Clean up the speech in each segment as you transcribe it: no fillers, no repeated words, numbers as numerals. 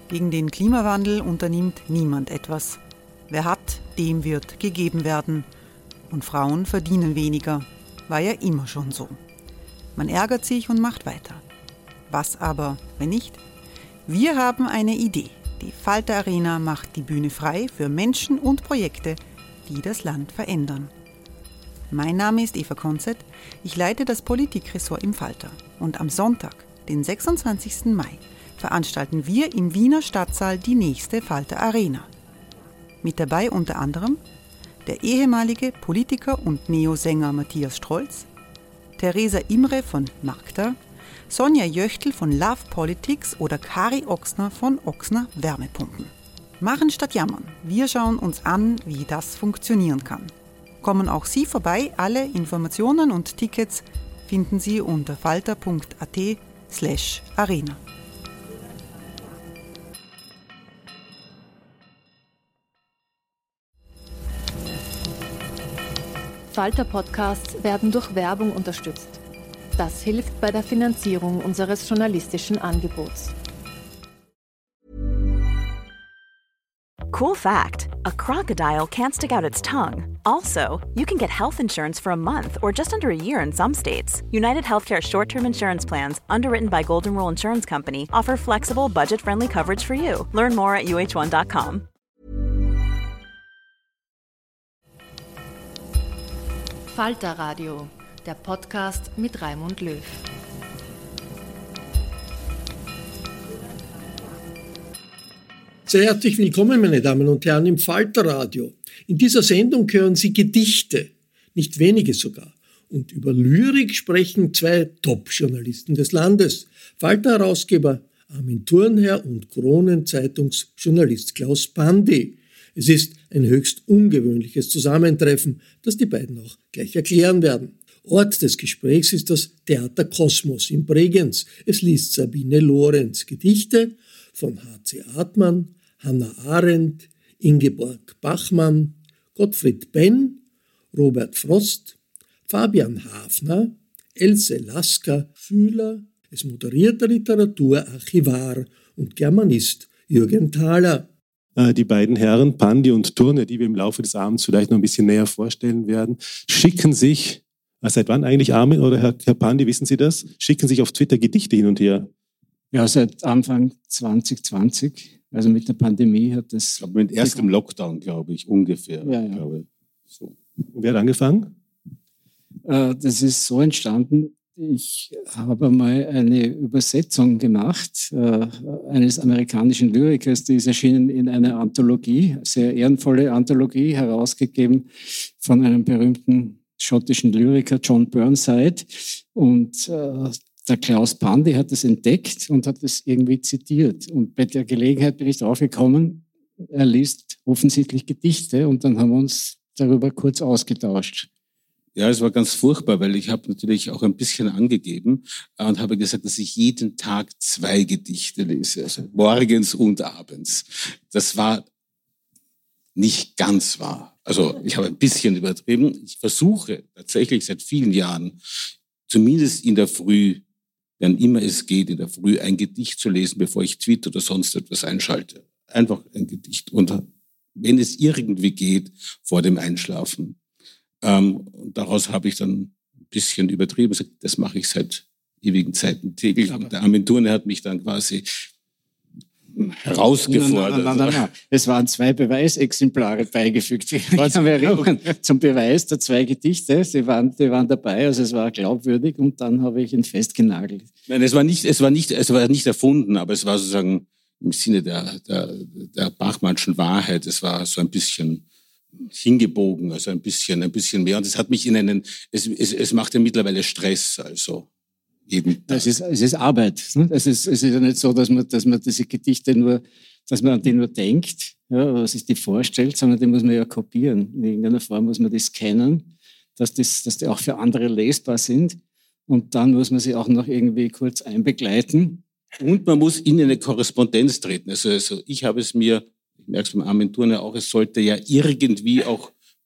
Gegen den Klimawandel unternimmt niemand etwas. Wer hat, dem wird gegeben werden. Und Frauen verdienen weniger. War ja immer schon so. Man ärgert sich und macht weiter. Was aber, wenn nicht? Wir haben eine Idee. Die Falter Arena macht die Bühne frei für Menschen und Projekte, die das Land verändern. Mein Name ist Eva Konzett, ich leite das Politikressort im Falter. Und am Sonntag, den 26. Mai, veranstalten wir im Wiener Stadtsaal die nächste Falter Arena. Mit dabei unter anderem der ehemalige Politiker und Neosänger Matthias Strolz, Theresa Imre von Magda, Sonja Jöchtl von Love Politics oder Kari Ochsner von Ochsner Wärmepumpen. Machen statt jammern. Wir schauen uns an, wie das funktionieren kann. Kommen auch Sie vorbei. Alle Informationen und Tickets finden Sie unter falter.at/arena. Falter-Podcasts werden durch Werbung unterstützt. Das hilft bei der Finanzierung unseres journalistischen Angebots. Cool fact, a crocodile can't stick out its tongue. Also, you can get health insurance for a month or just under a year in some states. United Healthcare short-term insurance plans, underwritten by Golden Rule Insurance Company, offer flexible, budget-friendly coverage for you. Learn more at uh1.com. Falter Radio, der Podcast mit Raimund Löw. Sehr herzlich willkommen, meine Damen und Herren, im Falter-Radio. In dieser Sendung hören Sie Gedichte, nicht wenige sogar. Und über Lyrik sprechen zwei Top-Journalisten des Landes. Falter-Herausgeber Armin Thurnherr und Kronenzeitungs-Journalist Klaus Pandy. Es ist ein höchst ungewöhnliches Zusammentreffen, das die beiden auch gleich erklären werden. Ort des Gesprächs ist das Theater Kosmos in Bregenz. Es liest Sabine Lorenz Gedichte von H.C. Artmann, Hannah Arendt, Ingeborg Bachmann, Gottfried Benn, Robert Frost, Fabian Hafner, Else Lasker, Schüler. Es moderiert der Literaturarchivar und Germanist Jürgen Thaler. Die beiden Herren, Pandy und Thurnherr, die wir im Laufe des Abends vielleicht noch ein bisschen näher vorstellen werden, schicken sich, seit wann eigentlich, Armin oder Herr Pandy, wissen Sie das? Schicken sich auf Twitter Gedichte hin und her. Ja, seit Anfang 2020, also mit der Pandemie hat das... Aber mit erstem Lockdown, glaube ich, ungefähr. Ja. Glaube. So. Wer hat angefangen? Das ist so entstanden, ich habe mal eine Übersetzung gemacht eines amerikanischen Lyrikers, die ist erschienen in einer Anthologie, sehr ehrenvolle Anthologie, herausgegeben von einem berühmten schottischen Lyriker, John Burnside. Und der Klaus Pandy hat das entdeckt und hat das irgendwie zitiert. Und bei der Gelegenheit bin ich draufgekommen, er liest offensichtlich Gedichte und dann haben wir uns darüber kurz ausgetauscht. Ja, es war ganz furchtbar, weil ich habe natürlich auch ein bisschen angegeben und habe gesagt, dass ich jeden Tag 2 Gedichte lese, also morgens und abends. Das war nicht ganz wahr. Also ich habe ein bisschen übertrieben. Ich versuche tatsächlich seit vielen Jahren, zumindest in der Früh, wann immer es geht, in der Früh ein Gedicht zu lesen, bevor ich Tweet oder sonst etwas einschalte. Einfach ein Gedicht. Und wenn es irgendwie geht, vor dem Einschlafen. Daraus habe ich dann ein bisschen übertrieben. Das mache ich seit ewigen Zeiten täglich. Und der Armin Thurnherr hat mich dann quasi herausgefordert. Nein. Es waren 2 Beweisexemplare beigefügt. Ich kann mich erinnern, zum Beweis der 2 Gedichte. Die waren dabei, also es war glaubwürdig und dann habe ich ihn festgenagelt. Nein, es war nicht erfunden, aber es war sozusagen im Sinne der Bachmannschen Wahrheit. Es war so ein bisschen hingebogen, also ein bisschen mehr. Und es hat mich es macht ja mittlerweile Stress, also jeden Tag. Es ist Arbeit. Ne? Es ist ja nicht so, dass man diese Gedichte dass man an die nur denkt, ja, oder sich die vorstellt, sondern die muss man ja kopieren. In irgendeiner Form muss man die scannen, dass die auch für andere lesbar sind. Und dann muss man sie auch noch irgendwie kurz einbegleiten. Und man muss in eine Korrespondenz treten. Also ich habe es mir, ich merke es beim Armin Thurnherr auch, es sollte ja irgendwie auch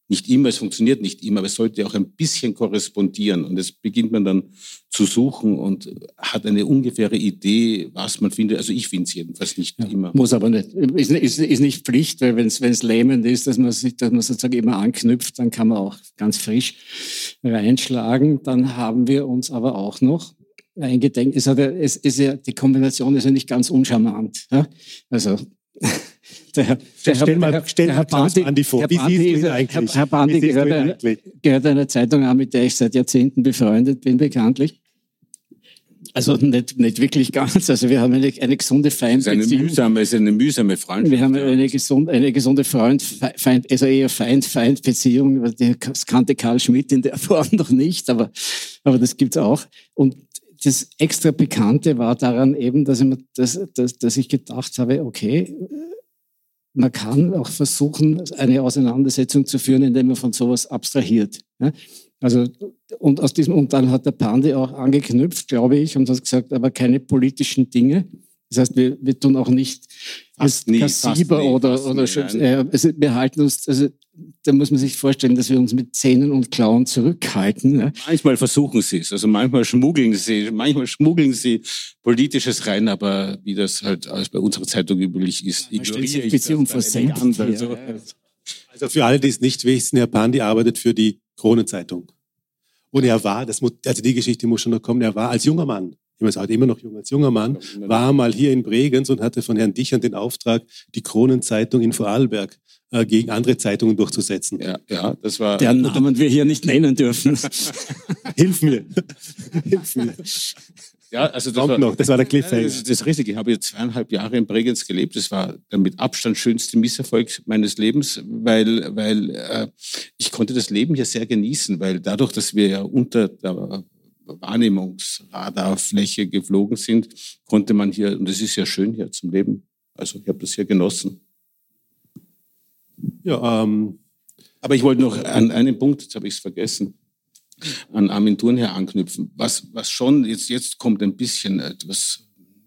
Nicht immer, es funktioniert nicht immer, aber es sollte auch ein bisschen korrespondieren. Und jetzt beginnt man dann zu suchen und hat eine ungefähre Idee, was man findet. Also ich finde es jedenfalls nicht immer. Muss aber nicht. Ist nicht Pflicht, weil wenn es lähmend ist, dass man sozusagen immer anknüpft, dann kann man auch ganz frisch reinschlagen. Dann haben wir uns aber auch noch eingedenkt. Die Kombination ist ja nicht ganz uncharmant. Ja? Also Stell mal Andi vor. Wie siehst du ihn eigentlich? Herr Pandi gehört einer Zeitung an, mit der ich seit Jahrzehnten befreundet bin, bekanntlich. Also nicht wirklich ganz. Also wir haben eine gesunde Feindbeziehung. Es ist eine mühsame Freundschaft. Wir haben eine gesunde Feind-Beziehung. Das kannte Karl Schmidt in der Form noch nicht, aber das gibt's auch. Und das extra Bekannte war daran eben, dass ich gedacht habe, okay, man kann auch versuchen, eine Auseinandersetzung zu führen, indem man von sowas abstrahiert. Also, und dann hat der Pandi auch angeknüpft, glaube ich, und hat gesagt, aber keine politischen Dinge. Das heißt, wir tun auch nicht Kassiber oder also wir halten uns, also da muss man sich vorstellen, dass wir uns mit Zähnen und Klauen zurückhalten. Ne? Manchmal versuchen sie es, also manchmal schmuggeln sie Politisches rein, aber wie das halt alles bei unserer Zeitung üblich ist, ignoriere ich Beziehung das Also für alle, die es nicht wissen, Herr Pandi arbeitet für die Kronenzeitung. Und er war, also die Geschichte muss schon noch kommen, er war als junger Mann, immer noch jung, als junger Mann, war mal hier in Bregenz und hatte von Herrn Dichern den Auftrag, die Kronenzeitung in Vorarlberg gegen andere Zeitungen durchzusetzen. Ja, das war... Deren Namen wir hier nicht nennen dürfen. Hilf mir. Ja, also das war der Cliffhanger. Das ist richtig. Ich habe jetzt 2,5 Jahre in Bregenz gelebt. Das war der mit Abstand schönste Misserfolg meines Lebens, weil ich konnte das Leben hier sehr genießen, weil dadurch, dass wir ja unter der Wahrnehmungsradarfläche geflogen sind, konnte man hier, und es ist ja schön hier zum Leben. Also ich habe das hier genossen. Ja, aber ich wollte noch an einen Punkt, jetzt habe ich es vergessen, an Armin Thurnherr anknüpfen. Was schon, jetzt kommt ein bisschen etwas,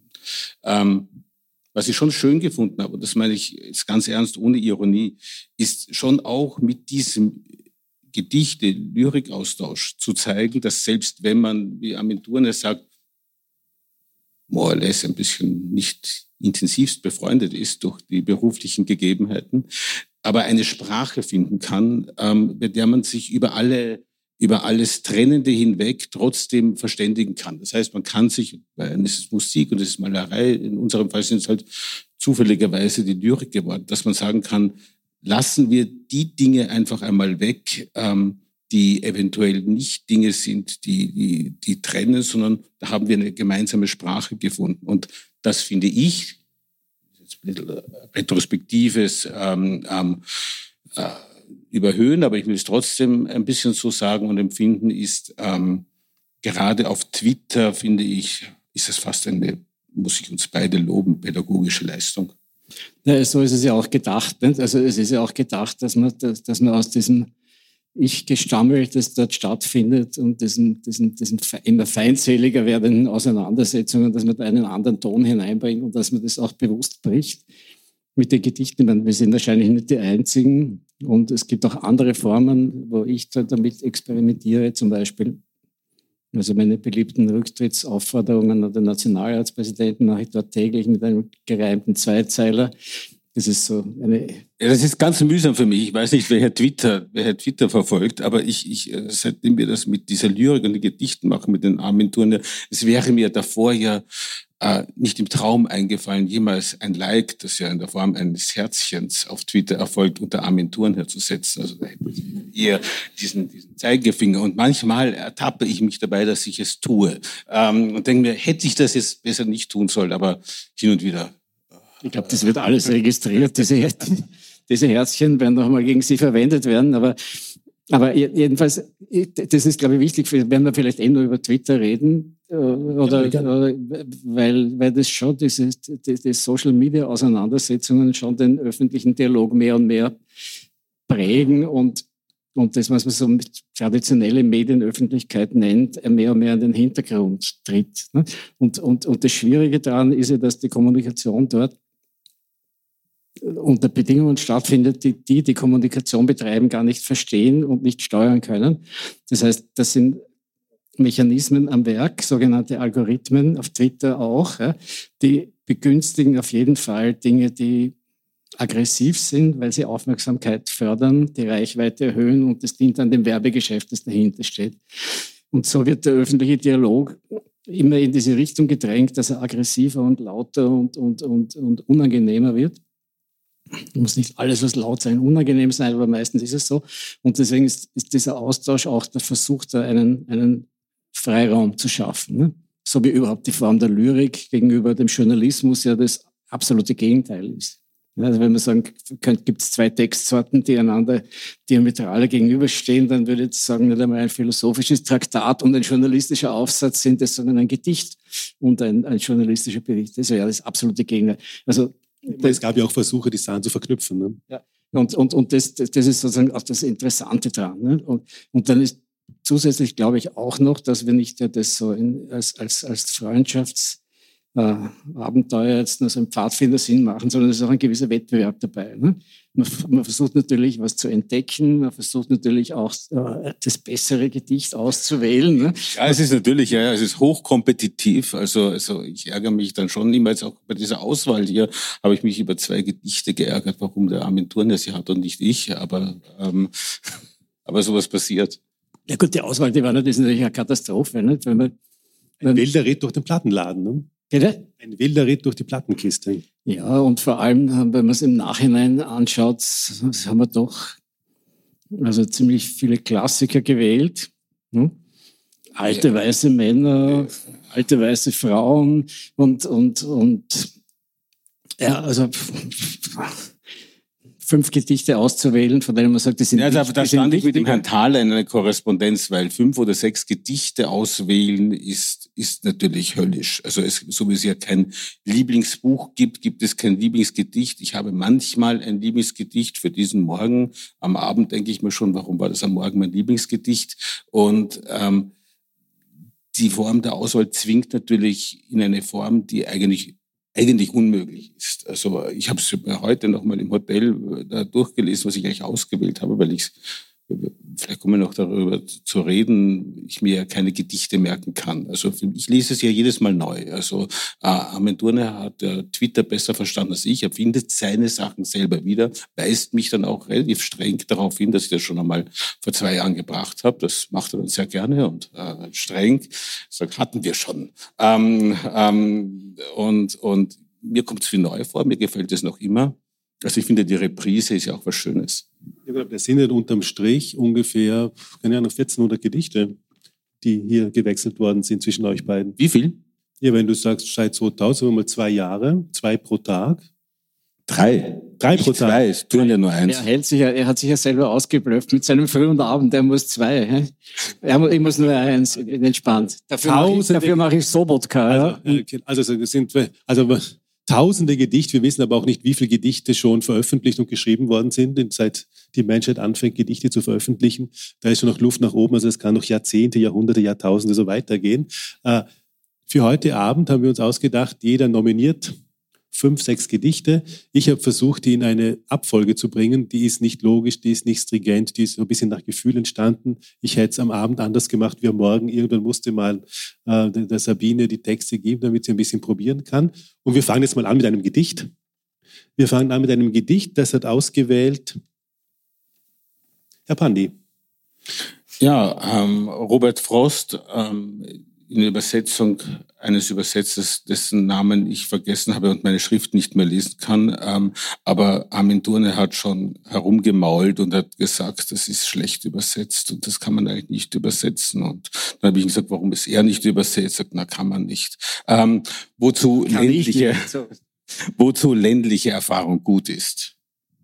was ich schon schön gefunden habe, und das meine ich jetzt ganz ernst, ohne Ironie, ist schon auch mit diesem Gedichte-Lyrik-Austausch zu zeigen, dass selbst wenn man, wie Armin Thurnherr sagt, more or less ein bisschen nicht intensivst befreundet ist durch die beruflichen Gegebenheiten, aber eine Sprache finden kann, bei der man sich über alles Trennende hinweg trotzdem verständigen kann. Das heißt, man kann sich, weil es ist Musik und es ist Malerei, in unserem Fall sind es halt zufälligerweise die Lyrik geworden, dass man sagen kann, lassen wir die Dinge einfach einmal weg, die eventuell nicht Dinge sind, die trennen, sondern da haben wir eine gemeinsame Sprache gefunden. Und das finde ich, ein bisschen retrospektives überhöhen, aber ich will es trotzdem ein bisschen so sagen und empfinden, ist gerade auf Twitter, finde ich, ist es fast muss ich uns beide loben, pädagogische Leistung. Ja, so ist es ja auch gedacht. Nicht? Also es ist ja auch gedacht, dass man aus diesem Ich-Gestammel, das dort stattfindet und diesen immer feindseliger werdenden Auseinandersetzungen, dass man da einen anderen Ton hineinbringt und dass man das auch bewusst bricht. Mit den Gedichten, wir sind wahrscheinlich nicht die Einzigen und es gibt auch andere Formen, wo ich damit experimentiere, zum Beispiel, also meine beliebten Rücktrittsaufforderungen an den Nationalratspräsidenten mache ich dort täglich mit einem gereimten Zweizeiler. Das ist so eine... Ja, das ist ganz mühsam für mich. Ich weiß nicht, wer Herr Twitter verfolgt, aber seitdem wir das mit dieser Lyrik und den Gedichten machen, mit den Armin Thurnherr, es wäre mir davor ja nicht im Traum eingefallen, jemals ein Like, das ja in der Form eines Herzchens auf Twitter erfolgt, unter Armin Thurnherr zu setzen. Also da hätte ich eher diesen Zeigefinger. Und manchmal ertappe ich mich dabei, dass ich es tue. Und denke mir, hätte ich das jetzt besser nicht tun sollen, aber hin und wieder... Ich glaube, das wird alles registriert. Diese Herzchen werden nochmal gegen Sie verwendet werden. Aber jedenfalls, das ist, glaube ich, wichtig, wenn wir vielleicht nur über Twitter reden, weil das schon die Social-Media-Auseinandersetzungen schon den öffentlichen Dialog mehr und mehr prägen und das, was man so mit traditionelle Medienöffentlichkeit nennt, mehr und mehr in den Hintergrund tritt. Und das Schwierige daran ist ja, dass die Kommunikation dort unter Bedingungen stattfindet, die Kommunikation betreiben, gar nicht verstehen und nicht steuern können. Das heißt, das sind Mechanismen am Werk, sogenannte Algorithmen, auf Twitter auch, ja, die begünstigen auf jeden Fall Dinge, die aggressiv sind, weil sie Aufmerksamkeit fördern, die Reichweite erhöhen und das dient dann dem Werbegeschäft, das dahinter steht. Und so wird der öffentliche Dialog immer in diese Richtung gedrängt, dass er aggressiver und lauter und unangenehmer wird. Muss nicht alles, was laut sein, unangenehm sein, aber meistens ist es so. Und deswegen ist dieser Austausch auch der Versuch, da einen Freiraum zu schaffen. Ne? So wie überhaupt die Form der Lyrik gegenüber dem Journalismus ja das absolute Gegenteil ist. Also wenn man sagen, gibt es zwei Textsorten, die einander diametral gegenüberstehen, dann würde ich jetzt sagen, nicht einmal ein philosophisches Traktat und ein journalistischer Aufsatz sind es, sondern ein Gedicht und ein journalistischer Bericht. Das wäre ja das absolute Gegenteil. Also, es gab ja auch Versuche, die Sachen zu verknüpfen. Ne? Ja. Und das ist sozusagen auch das Interessante dran. Ne? Und dann ist zusätzlich, glaube ich, auch noch, dass wir nicht das so als Freundschaftsabenteuer jetzt nur so einen Pfadfindersinn machen, sondern es ist auch ein gewisser Wettbewerb dabei. Ne? Man versucht natürlich, was zu entdecken, man versucht natürlich auch das bessere Gedicht auszuwählen. Ne? Ja, es ist natürlich, ja, es ist hochkompetitiv. Also ich ärgere mich dann schon immer, jetzt auch bei dieser Auswahl hier, habe ich mich über 2 Gedichte geärgert, warum der Armin Thurner sie hat und nicht ich, aber sowas passiert. Ja gut, die Auswahl, die war natürlich eine Katastrophe. Nicht? Ein wilder Ritt durch den Plattenladen. Ne? Bitte? Ein wilder Ritt durch die Plattenkiste. Ja, und vor allem, wenn man es im Nachhinein anschaut, haben wir doch ziemlich viele Klassiker gewählt. Hm? Alte weiße Männer, alte weiße Frauen und ja, also 5 Gedichte auszuwählen, von denen man sagt, die sind ja, da stand ich mit dem Herrn Thaler in einer Korrespondenz, weil 5 oder 6 Gedichte auswählen ist natürlich höllisch. Also so wie es ja kein Lieblingsbuch gibt es kein Lieblingsgedicht. Ich habe manchmal ein Lieblingsgedicht für diesen Morgen. Am Abend denke ich mir schon, warum war das am Morgen mein Lieblingsgedicht? Und die Form der Auswahl zwingt natürlich in eine Form, die eigentlich unmöglich ist. Also ich habe es heute noch mal im Hotel da durchgelesen, was ich eigentlich ausgewählt habe, weil vielleicht kommen wir noch darüber zu reden, ich mir ja keine Gedichte merken kann. Also ich lese es ja jedes Mal neu. Also Armin Thurner hat Twitter besser verstanden als ich. Er findet seine Sachen selber wieder, weist mich dann auch relativ streng darauf hin, dass ich das schon einmal vor 2 Jahren gebracht habe. Das macht er dann sehr gerne und streng. Sagt, hatten wir schon. Und mir kommt es wie neu vor, mir gefällt es noch immer. Also ich finde, die Reprise ist ja auch was Schönes. Ja, glaube, das sind ja unterm Strich ungefähr, keine Ahnung, 1400 Gedichte, die hier gewechselt worden sind zwischen euch beiden. Wie viel? Ja, wenn du sagst, seit 2000, haben wir mal 2 Jahre, 2 pro Tag. 3. 3 pro Tag. 2, es tun ja nur 1. Er hat sich ja selber ausgeblufft mit seinem Früh und Abend, er muss 2. Ich muss nur 1, entspannt. Dafür mache ich Sobotka. Also Tausende Gedichte, wir wissen aber auch nicht, wie viele Gedichte schon veröffentlicht und geschrieben worden sind, seit die Menschheit anfängt, Gedichte zu veröffentlichen. Da ist schon noch Luft nach oben, also es kann noch Jahrzehnte, Jahrhunderte, Jahrtausende so weitergehen. Für heute Abend haben wir uns ausgedacht, jeder nominiert 5, 6 Gedichte. Ich habe versucht, die in eine Abfolge zu bringen. Die ist nicht logisch, die ist nicht stringent, die ist so ein bisschen nach Gefühl entstanden. Ich hätte es am Abend anders gemacht wie am Morgen. Irgendwann musste mal der Sabine die Texte geben, damit sie ein bisschen probieren kann. Und wir fangen jetzt mal an mit einem Gedicht. Wir fangen an mit einem Gedicht, das hat ausgewählt Herr Pandy. Ja, Robert Frost, in der Übersetzung eines Übersetzers, dessen Namen ich vergessen habe und meine Schrift nicht mehr lesen kann. Aber Armin Thurner hat schon herumgemault und hat gesagt, das ist schlecht übersetzt und das kann man eigentlich nicht übersetzen. Und dann habe ich ihm gesagt, warum ist er nicht übersetzt? Er sagt, na, kann man nicht. Wozu ländliche Erfahrung gut ist.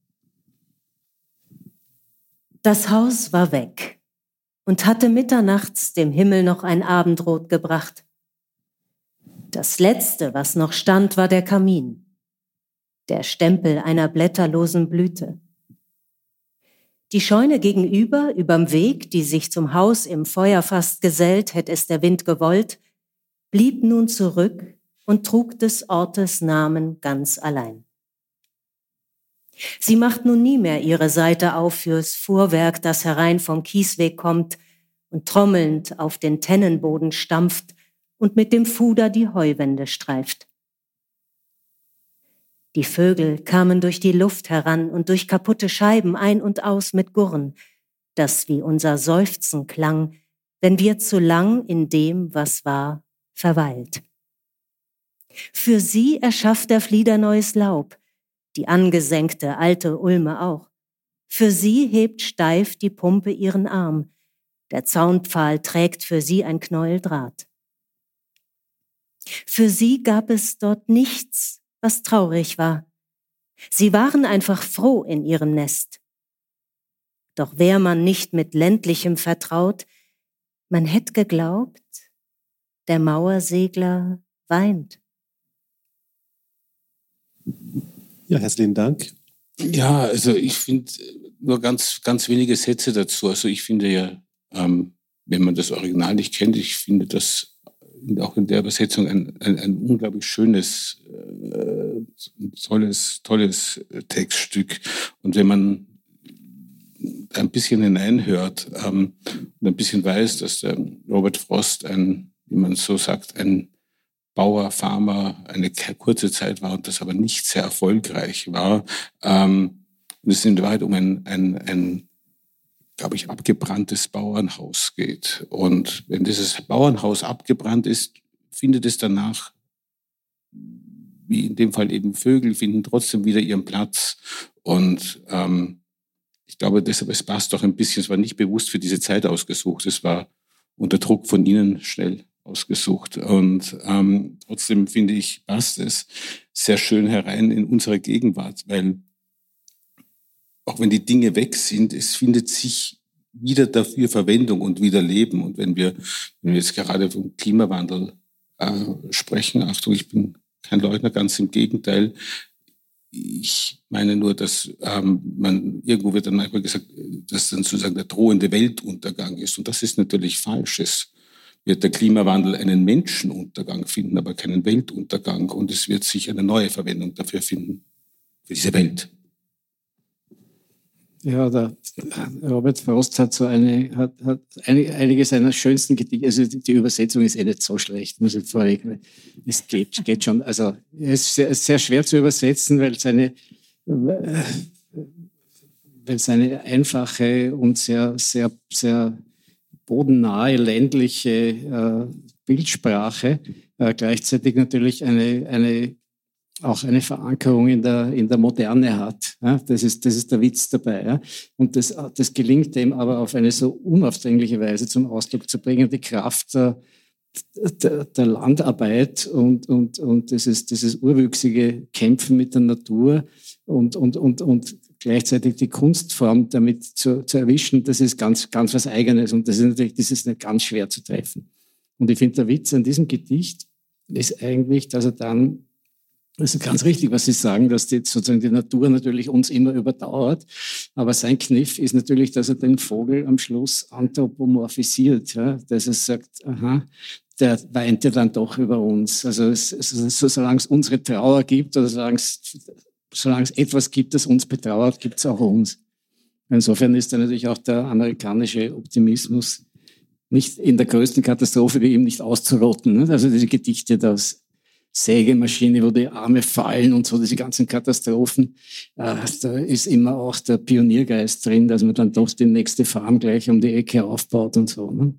Das Haus war weg und hatte mitternachts dem Himmel noch ein Abendrot gebracht. Das Letzte, was noch stand, war der Kamin, der Stempel einer blätterlosen Blüte. Die Scheune gegenüber, überm Weg, die sich zum Haus im Feuerfass gesellt, hätt es der Wind gewollt, blieb nun zurück und trug des Ortes Namen ganz allein. Sie macht nun nie mehr ihre Seite auf fürs Fuhrwerk, das herein vom Kiesweg kommt und trommelnd auf den Tennenboden stampft und mit dem Fuder die Heuwände streift. Die Vögel kamen durch die Luft heran und durch kaputte Scheiben ein und aus mit Gurren, das wie unser Seufzen klang, wenn wir zu lang in dem, was war, verweilt. Für sie erschafft der Flieder neues Laub, die angesenkte alte Ulme auch. Für sie hebt steif die Pumpe ihren Arm, der Zaunpfahl trägt für sie ein Knäuel Draht. Für sie gab es dort nichts, was traurig war. Sie waren einfach froh in ihrem Nest. Doch wär man nicht mit Ländlichem vertraut, man hätt geglaubt, der Mauersegler weint. Ja, herzlichen Dank. Ja, also ich finde nur ganz wenige Sätze dazu. Also ich finde ja, wenn man das Original nicht kennt, ich finde das auch in der Übersetzung ein unglaublich schönes, tolles Textstück. Und wenn man ein bisschen hineinhört und ein bisschen weiß, dass der Robert Frost wie man so sagt, ein Bauer, Farmer eine kurze Zeit war und das aber nicht sehr erfolgreich war. Und es in Wahrheit um ein glaube ich, abgebranntes Bauernhaus geht. Und wenn dieses Bauernhaus abgebrannt ist, findet es danach, wie in dem Fall eben Vögel, finden trotzdem wieder ihren Platz. Und ich glaube deshalb, es passt doch ein bisschen, es war nicht bewusst für diese Zeit ausgesucht, es war unter Druck von Ihnen schnell ausgesucht. Und trotzdem finde ich, passt es sehr schön herein in unsere Gegenwart, weil auch wenn die Dinge weg sind, es findet sich wieder dafür Verwendung und wieder Leben. Und wenn wir jetzt gerade vom Klimawandel sprechen, Achtung, ich bin kein Leugner, ganz im Gegenteil. Ich meine nur, dass irgendwo wird dann manchmal gesagt, dass dann sozusagen der drohende Weltuntergang ist. Und das ist natürlich falsch. Es wird der Klimawandel einen Menschenuntergang finden, aber keinen Weltuntergang. Und es wird sich eine neue Verwendung dafür finden, für diese Welt. Ja, der Robert Frost hat einige seiner schönsten Gedichte, also die Übersetzung ist nicht so schlecht, muss ich vorweg. Es geht schon. Also es ist sehr schwer zu übersetzen, weil seine einfache und sehr, sehr, sehr bodennahe ländliche Bildsprache gleichzeitig natürlich auch eine Verankerung in der Moderne hat. Ja, das ist der Witz dabei. Ja. Und das gelingt dem aber auf eine so unaufdringliche Weise zum Ausdruck zu bringen, die Kraft der Landarbeit und dieses urwüchsige Kämpfen mit der Natur und gleichzeitig die Kunstform damit zu erwischen, das ist ganz, ganz was Eigenes. Und das ist nicht ganz schwer zu treffen. Und ich finde, der Witz an diesem Gedicht ist eigentlich, dass er dann, das ist ganz richtig, was Sie sagen, dass sozusagen die Natur natürlich uns immer überdauert. Aber sein Kniff ist natürlich, dass er den Vogel am Schluss anthropomorphisiert, ja? Dass er sagt, aha, der weint ja dann doch über uns. Also solange es unsere Trauer gibt oder solange es etwas gibt, das uns betrauert, gibt es auch uns. Insofern ist dann natürlich auch der amerikanische Optimismus nicht in der größten Katastrophe wie ihm nicht auszurotten. Ne? Also diese Gedichte, das Sägemaschine, wo die Arme fallen und so, diese ganzen Katastrophen. Da ist immer auch der Pioniergeist drin, dass man dann doch die nächste Farm gleich um die Ecke aufbaut und so. Ne?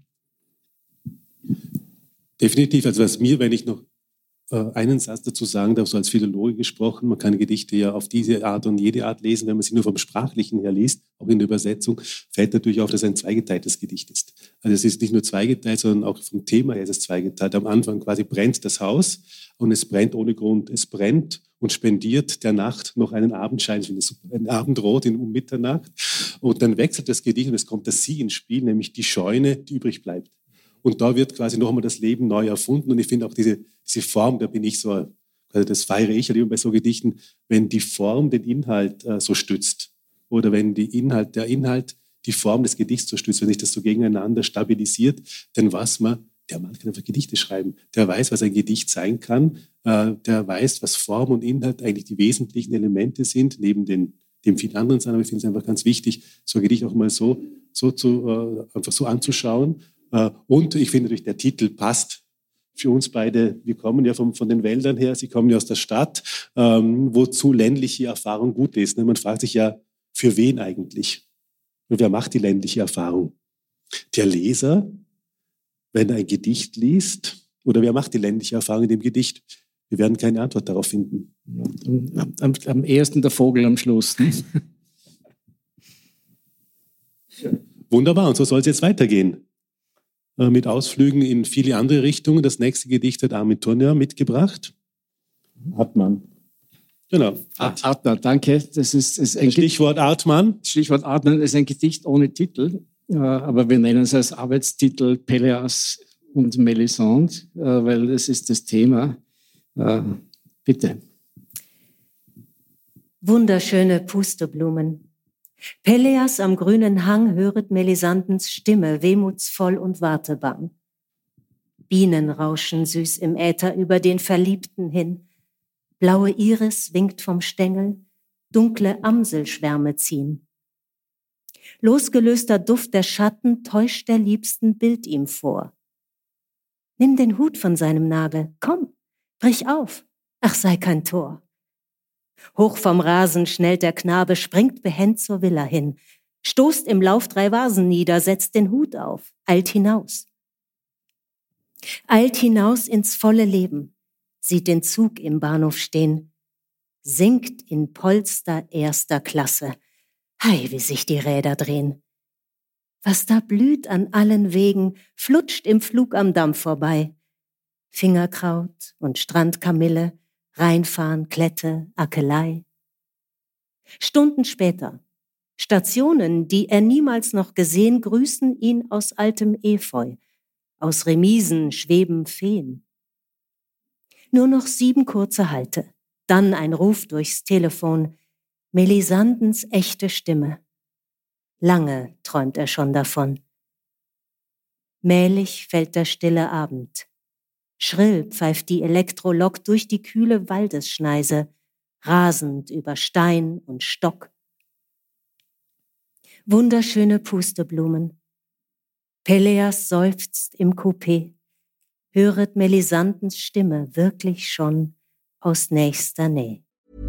Definitiv. Also wenn ich noch einen Satz dazu sagen darf, so als Philologe gesprochen, man kann Gedichte ja auf diese Art und jede Art lesen, wenn man sie nur vom Sprachlichen her liest, auch in der Übersetzung, fällt natürlich auf, dass es ein zweigeteiltes Gedicht ist. Also es ist nicht nur zweigeteilt, sondern auch vom Thema her ist es zweigeteilt. Am Anfang quasi brennt das Haus und es brennt ohne Grund. Es brennt und spendiert der Nacht noch einen Abendschein, ein Abendrot um Mitternacht. Und dann wechselt das Gedicht und es kommt das Sie ins Spiel, nämlich die Scheune, die übrig bleibt. Und da wird quasi noch einmal das Leben neu erfunden. Und ich finde auch diese Form, da bin ich so, also das feiere ich halt immer bei so Gedichten, wenn die Form den Inhalt so stützt oder wenn der Inhalt die Form des Gedichts so stützt, wenn sich das so gegeneinander stabilisiert, dann der Mann kann einfach Gedichte schreiben. Der weiß, was ein Gedicht sein kann. Der weiß, was Form und Inhalt eigentlich die wesentlichen Elemente sind, neben den dem vielen anderen sind, aber ich finde es einfach ganz wichtig, so ein Gedicht auch mal einfach so anzuschauen. Und ich finde natürlich, der Titel passt für uns beide. Wir kommen ja von den Wäldern her, Sie kommen ja aus der Stadt, wozu ländliche Erfahrung gut ist. Man fragt sich ja, für wen eigentlich? Und wer macht die ländliche Erfahrung? Der Leser, wenn er ein Gedicht liest? Oder wer macht die ländliche Erfahrung in dem Gedicht? Wir werden keine Antwort darauf finden. Am ehesten der Vogel am Schluss. Ne? Wunderbar, und so soll es jetzt weitergehen. Mit Ausflügen in viele andere Richtungen. Das nächste Gedicht hat Armin Thurnherr mitgebracht. Hartmann. Genau. Hartmann, danke. Das ist ein Stichwort Hartmann. Stichwort Hartmann ist ein Gedicht ohne Titel, aber wir nennen es als Arbeitstitel Pelléas und Mélisande, weil das ist das Thema. Bitte. Wunderschöne Pusteblumen. Pelléas am grünen Hang höret Melisandens Stimme, wehmutsvoll und wartebang. Bienen rauschen süß im Äther über den Verliebten hin. Blaue Iris winkt vom Stängel, dunkle Amselschwärme ziehen. Losgelöster Duft der Schatten täuscht der Liebsten Bild ihm vor. Nimm den Hut von seinem Nagel, komm, brich auf, ach sei kein Tor. Hoch vom Rasen schnellt der Knabe, springt behend zur Villa hin, stoßt im Lauf 3 Vasen nieder, setzt den Hut auf, eilt hinaus. Eilt hinaus ins volle Leben, sieht den Zug im Bahnhof stehen, sinkt in Polster 1. Klasse. Hei, wie sich die Räder drehen. Was da blüht an allen Wegen, flutscht im Flug am Damm vorbei. Fingerkraut und Strandkamille, Rheinfahren, Klette, Akelei. Stunden später, Stationen, die er niemals noch gesehen, grüßen ihn aus altem Efeu. Aus Remisen schweben Feen. Nur noch 7 kurze Halte, dann ein Ruf durchs Telefon, Melisandens echte Stimme. Lange träumt er schon davon. Mählich fällt der stille Abend. Schrill pfeift die Elektrolok durch die kühle Waldesschneise, rasend über Stein und Stock. Wunderschöne Pusteblumen. Pelléas seufzt im Coupé, höret Melisandens Stimme wirklich schon aus nächster Nähe.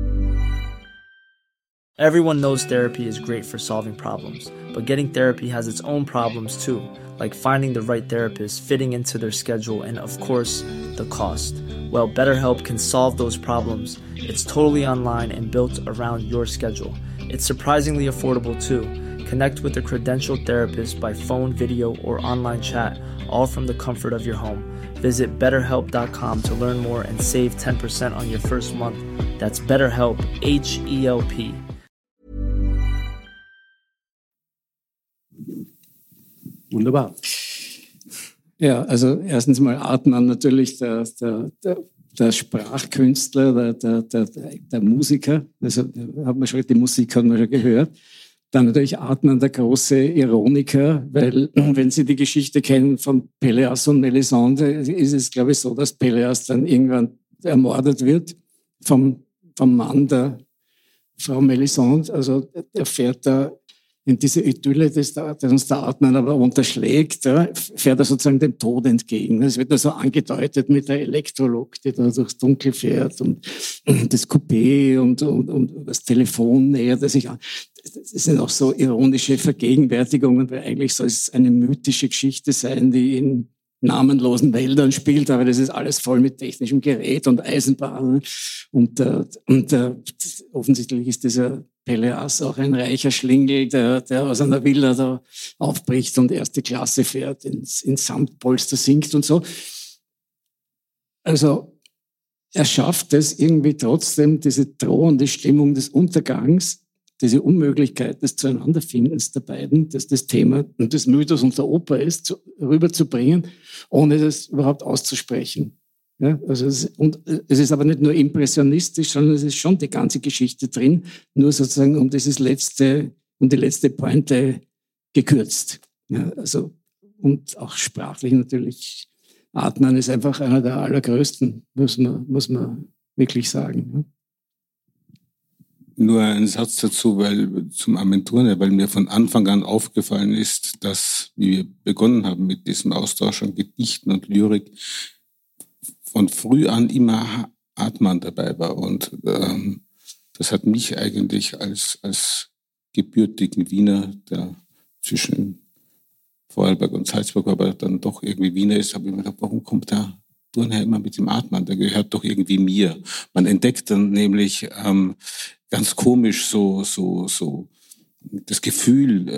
Everyone knows therapy is great for solving problems, but getting therapy has its own problems too, like finding the right therapist, fitting into their schedule, and of course, the cost. Well, BetterHelp can solve those problems. It's totally online and built around your schedule. It's surprisingly affordable too. Connect with a credentialed therapist by phone, video, or online chat, all from the comfort of your home. Visit BetterHelp.com to learn more and save 10% on your first month. That's BetterHelp, H-E-L-P. Wunderbar. Ja, also erstens mal Hartmann natürlich der Sprachkünstler, der Musiker. Also die Musik hat man schon gehört. Dann natürlich Hartmann der große Ironiker, weil wenn Sie die Geschichte kennen von Pelléas und Mélisande, ist es, glaube ich, so, dass Pelléas dann irgendwann ermordet wird vom Mann der Frau Mélisande. Also er fährt da in diese Idylle, die uns der Hartmann aber unterschlägt, fährt er sozusagen dem Tod entgegen. Es wird also angedeutet mit der Elektrolok, die da durchs Dunkel fährt und das Coupé und das Telefon nähert er sich an. Das sind auch so ironische Vergegenwärtigungen, weil eigentlich soll es eine mythische Geschichte sein, die in namenlosen Wäldern spielt, aber das ist alles voll mit technischem Gerät und Eisenbahnen. Und offensichtlich ist dieser Pelléas auch ein reicher Schlingel, der aus einer Villa da aufbricht und 1. Klasse fährt, ins Samtpolster singt und so. Also er schafft es irgendwie trotzdem, diese drohende Stimmung des Untergangs, diese Unmöglichkeit des Zueinanderfindens der beiden, dass das Thema des Mythos und der Oper ist, rüberzubringen, ohne das überhaupt auszusprechen. Ja, also es ist aber nicht nur impressionistisch, sondern es ist schon die ganze Geschichte drin, nur sozusagen um die letzte Pointe gekürzt. Ja, also, und auch sprachlich natürlich. Hartmann ist einfach einer der allergrößten, muss man wirklich sagen. Nur ein Satz dazu, zum Armin Thurner, weil mir von Anfang an aufgefallen ist, dass, wie wir begonnen haben mit diesem Austausch an Gedichten und Lyrik, von früh an immer Hartmann dabei war. Und das hat mich eigentlich als gebürtigen Wiener, der zwischen Vorarlberg und Salzburg aber dann doch irgendwie Wiener ist, habe ich mir gedacht, warum kommt der Thurner immer mit dem Hartmann? Der gehört doch irgendwie mir. Man entdeckt dann nämlich ganz komisch so das Gefühl,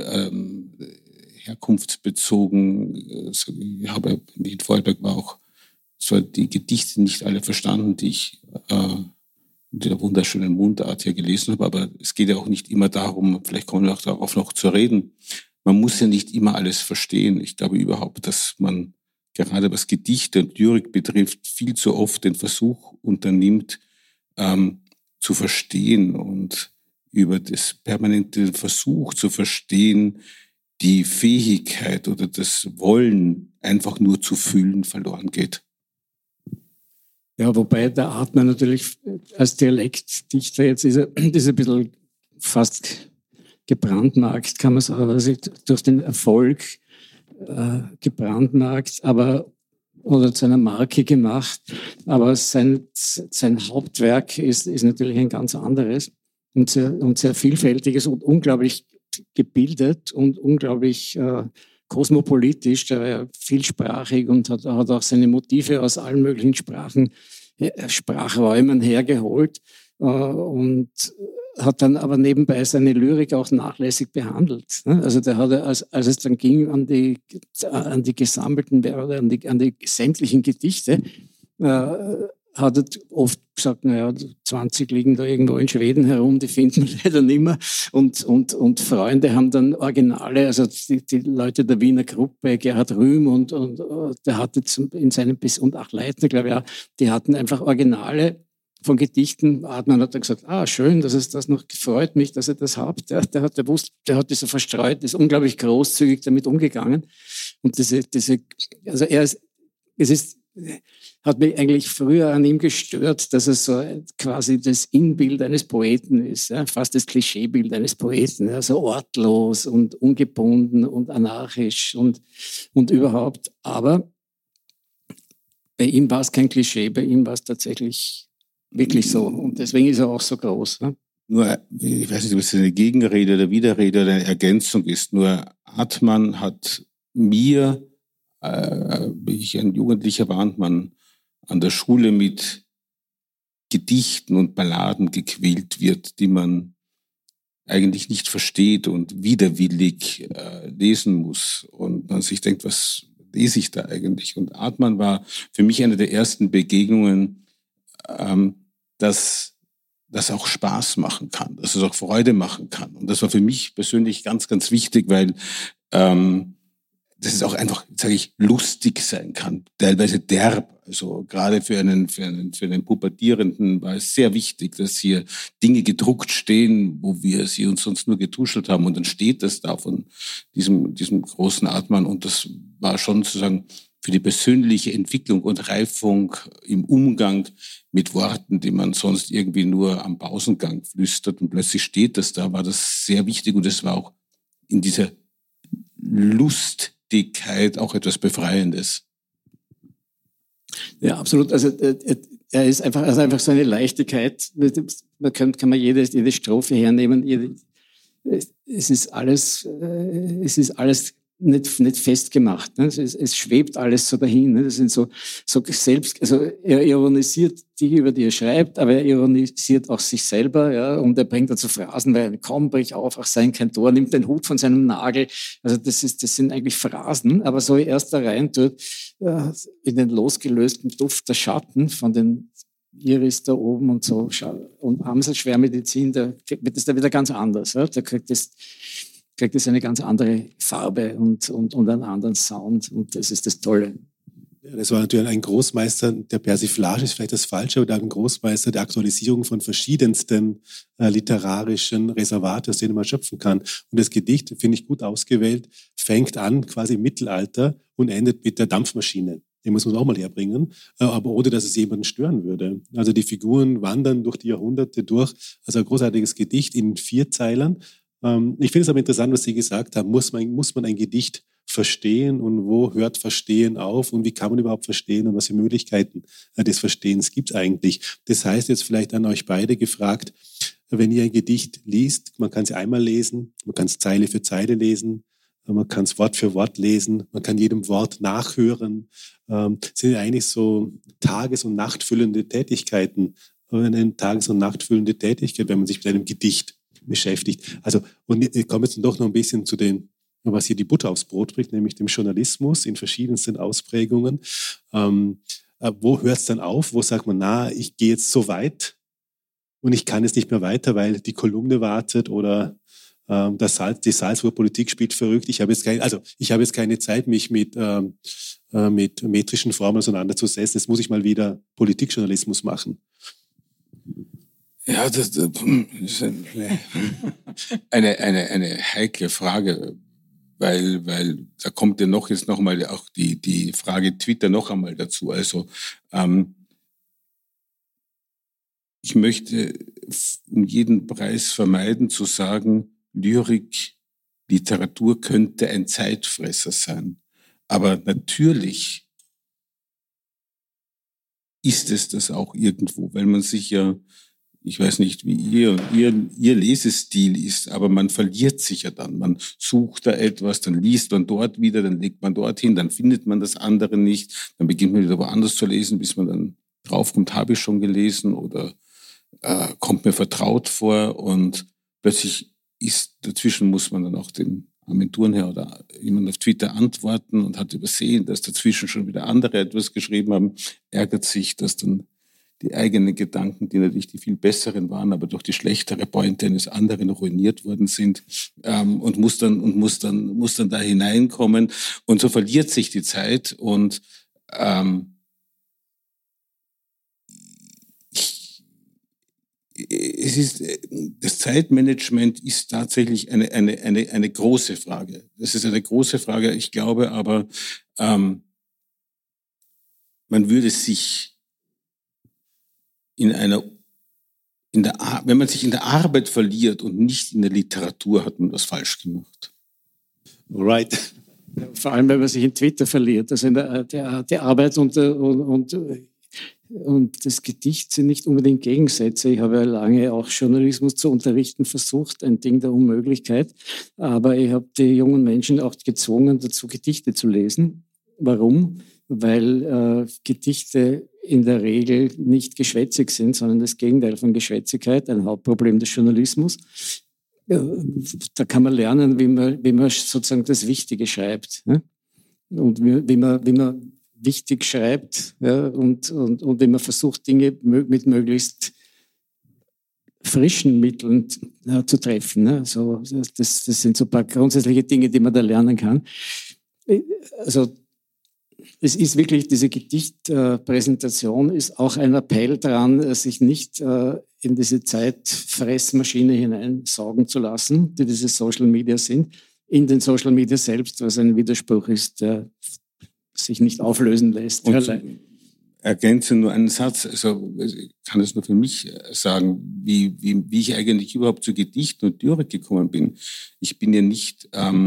herkunftsbezogen. Ich habe in Vorarlberg war auch zwar die Gedichte nicht alle verstanden, die ich in der wunderschönen Mundart hier gelesen habe, aber es geht ja auch nicht immer darum, vielleicht kommen wir auch darauf noch zu reden, man muss ja nicht immer alles verstehen. Ich glaube überhaupt, dass man gerade was Gedichte und Lyrik betrifft, viel zu oft den Versuch unternimmt, zu verstehen und über das permanente Versuch zu verstehen, die Fähigkeit oder das Wollen einfach nur zu fühlen verloren geht. Ja, wobei der Hartmann natürlich als Dialektdichter jetzt ist ein bisschen fast gebrandmarkt, kann man sagen, also durch den Erfolg gebrandmarkt, oder zu einer Marke gemacht, aber sein Hauptwerk ist natürlich ein ganz anderes und sehr vielfältiges und unglaublich gebildet und unglaublich kosmopolitisch. Der war ja vielsprachig und hat auch seine Motive aus allen möglichen Sprachräumen hergeholt und hat dann aber nebenbei seine Lyrik auch nachlässig behandelt. Also der hat, als es dann ging an die gesammelten oder an die sämtlichen Gedichte, hat er oft gesagt, naja, 20 liegen da irgendwo in Schweden herum, die finden wir leider nicht mehr. Und Freunde haben dann Originale, also die Leute der Wiener Gruppe, Gerhard Rühm und der hatte in seinem, und auch Leitner, glaube ich auch, die hatten einfach Originale von Gedichten. Hartmann hat dann gesagt, schön, dass es das noch freut mich, dass ihr das habt. Der hat das so verstreut, ist unglaublich großzügig damit umgegangen. Und also hat mich eigentlich früher an ihm gestört, dass er so quasi das Inbild eines Poeten ist, ja, fast das Klischeebild eines Poeten, ja, so ortlos und ungebunden und anarchisch und überhaupt. Aber bei ihm war es kein Klischee, bei ihm war es tatsächlich wirklich so. Und deswegen ist er auch so groß. Ne? Nur, ich weiß nicht, ob es eine Gegenrede oder Widerrede oder eine Ergänzung ist, nur Hartmann hat mir, wie ich ein Jugendlicher war und man an der Schule mit Gedichten und Balladen gequält wird, die man eigentlich nicht versteht und widerwillig lesen muss. Und man sich denkt, was lese ich da eigentlich? Und Hartmann war für mich eine der ersten Begegnungen, dass das auch Spaß machen kann, dass es auch Freude machen kann. Und das war für mich persönlich ganz, ganz wichtig, weil dass es auch einfach, sage ich, lustig sein kann, teilweise derb. Also gerade für einen Pubertierenden war es sehr wichtig, dass hier Dinge gedruckt stehen, wo wir sie uns sonst nur getuschelt haben. Und dann steht das da von diesem großen Hartmann. Und das war schon sozusagen für die persönliche Entwicklung und Reifung im Umgang mit Worten, die man sonst irgendwie nur am Pausengang flüstert. Und plötzlich steht das da, war das sehr wichtig. Und es war auch in dieser Lustigkeit auch etwas Befreiendes. Ja, absolut. Also er ist einfach so eine Leichtigkeit. Kann man jede Strophe hernehmen. Es ist alles nicht festgemacht. Ne? Es schwebt alles so dahin. Ne? Das sind so selbst, also er ironisiert die, über die er schreibt, aber er ironisiert auch sich selber, ja, und er bringt dazu Phrasen, weil komm, brich auf, ach sein kein Tor, nimmt den Hut von seinem Nagel. Also das sind eigentlich Phrasen, aber so erst da rein tut, in den losgelösten Duft der Schatten von den Iris da oben und so, und Amselschwermedizin, da wird es da wieder ganz anders. Ja? Da kriegt es eine ganz andere Farbe und einen anderen Sound. Und das ist das Tolle. Ja, das war natürlich ein Großmeister der Persiflage, ist vielleicht das Falsche, aber ein Großmeister der Aktualisierung von verschiedensten literarischen Reservate, aus denen man schöpfen kann. Und das Gedicht, finde ich gut ausgewählt, fängt an quasi im Mittelalter und endet mit der Dampfmaschine. Den muss man auch mal herbringen, aber ohne, dass es jemanden stören würde. Also die Figuren wandern durch die Jahrhunderte durch. Also ein großartiges Gedicht in 4 Zeilern. Ich finde es aber interessant, was Sie gesagt haben. Muss man ein Gedicht verstehen und wo hört Verstehen auf und wie kann man überhaupt verstehen und was für Möglichkeiten des Verstehens gibt es eigentlich? Das heißt jetzt vielleicht an euch beide gefragt, wenn ihr ein Gedicht liest, man kann es einmal lesen, man kann es Zeile für Zeile lesen, man kann es Wort für Wort lesen, man kann jedem Wort nachhören. Sind eigentlich so tages- und nachtfüllende Tätigkeiten, eine tages- und nachtfüllende Tätigkeit, wenn man sich mit einem Gedicht beschäftigt. Also, und ich komme jetzt doch noch ein bisschen zu den, was hier die Butter aufs Brot bringt, nämlich dem Journalismus in verschiedensten Ausprägungen. Wo hört es dann auf? Wo sagt man, ich gehe jetzt so weit und ich kann jetzt nicht mehr weiter, weil die Kolumne wartet oder die Salzburger Politik spielt verrückt. Ich habe jetzt keine Zeit, mich mit metrischen Formen auseinanderzusetzen. Jetzt muss ich mal wieder Politikjournalismus machen. Ja, das ist eine heikle Frage, weil da kommt ja jetzt noch mal auch die Frage Twitter noch einmal dazu. Also ich möchte um jeden Preis vermeiden zu sagen, Lyrik, Literatur könnte ein Zeitfresser sein. Aber natürlich ist es das auch irgendwo, weil man sich ja, ich weiß nicht, wie ihr Lesestil ist, aber man verliert sich ja dann. Man sucht da etwas, dann liest man dort wieder, dann legt man dorthin, dann findet man das andere nicht, dann beginnt man wieder woanders zu lesen, bis man dann draufkommt, habe ich schon gelesen oder kommt mir vertraut vor und plötzlich dazwischen muss man dann auch den Agenturen oder jemand auf Twitter antworten und hat übersehen, dass dazwischen schon wieder andere etwas geschrieben haben, ärgert sich, dass dann die eigenen Gedanken, die natürlich die viel besseren waren, aber durch die schlechtere Pointe eines anderen ruiniert worden sind, und muss dann da hineinkommen und so verliert sich die Zeit und das Zeitmanagement ist tatsächlich eine große Frage. Das ist eine große Frage. Ich glaube aber, man würde sich wenn man sich in der Arbeit verliert und nicht in der Literatur, hat man was falsch gemacht. Right. Vor allem, wenn man sich in Twitter verliert. Also in der Arbeit und das Gedicht sind nicht unbedingt Gegensätze. Ich habe ja lange auch Journalismus zu unterrichten versucht, ein Ding der Unmöglichkeit. Aber ich habe die jungen Menschen auch gezwungen, dazu Gedichte zu lesen. Warum? Weil Gedichte in der Regel nicht geschwätzig sind, sondern das Gegenteil von Geschwätzigkeit, ein Hauptproblem des Journalismus. Da kann man lernen, wie man sozusagen das Wichtige schreibt. Ne? Und wie man wichtig schreibt, ja, und wie man versucht, Dinge mit möglichst frischen Mitteln zu treffen. Ne? Also das sind so ein paar grundsätzliche Dinge, die man da lernen kann. Also es ist wirklich, diese Gedichtpräsentation ist auch ein Appell daran, sich nicht in diese Zeitfressmaschine hineinsaugen zu lassen, die diese Social Media sind, in den Social Media selbst, was ein Widerspruch ist, der sich nicht auflösen lässt. Und ergänze nur einen Satz, also ich kann es nur für mich sagen, wie ich eigentlich überhaupt zu Gedichten und Lyrik gekommen bin. Ich bin ja nicht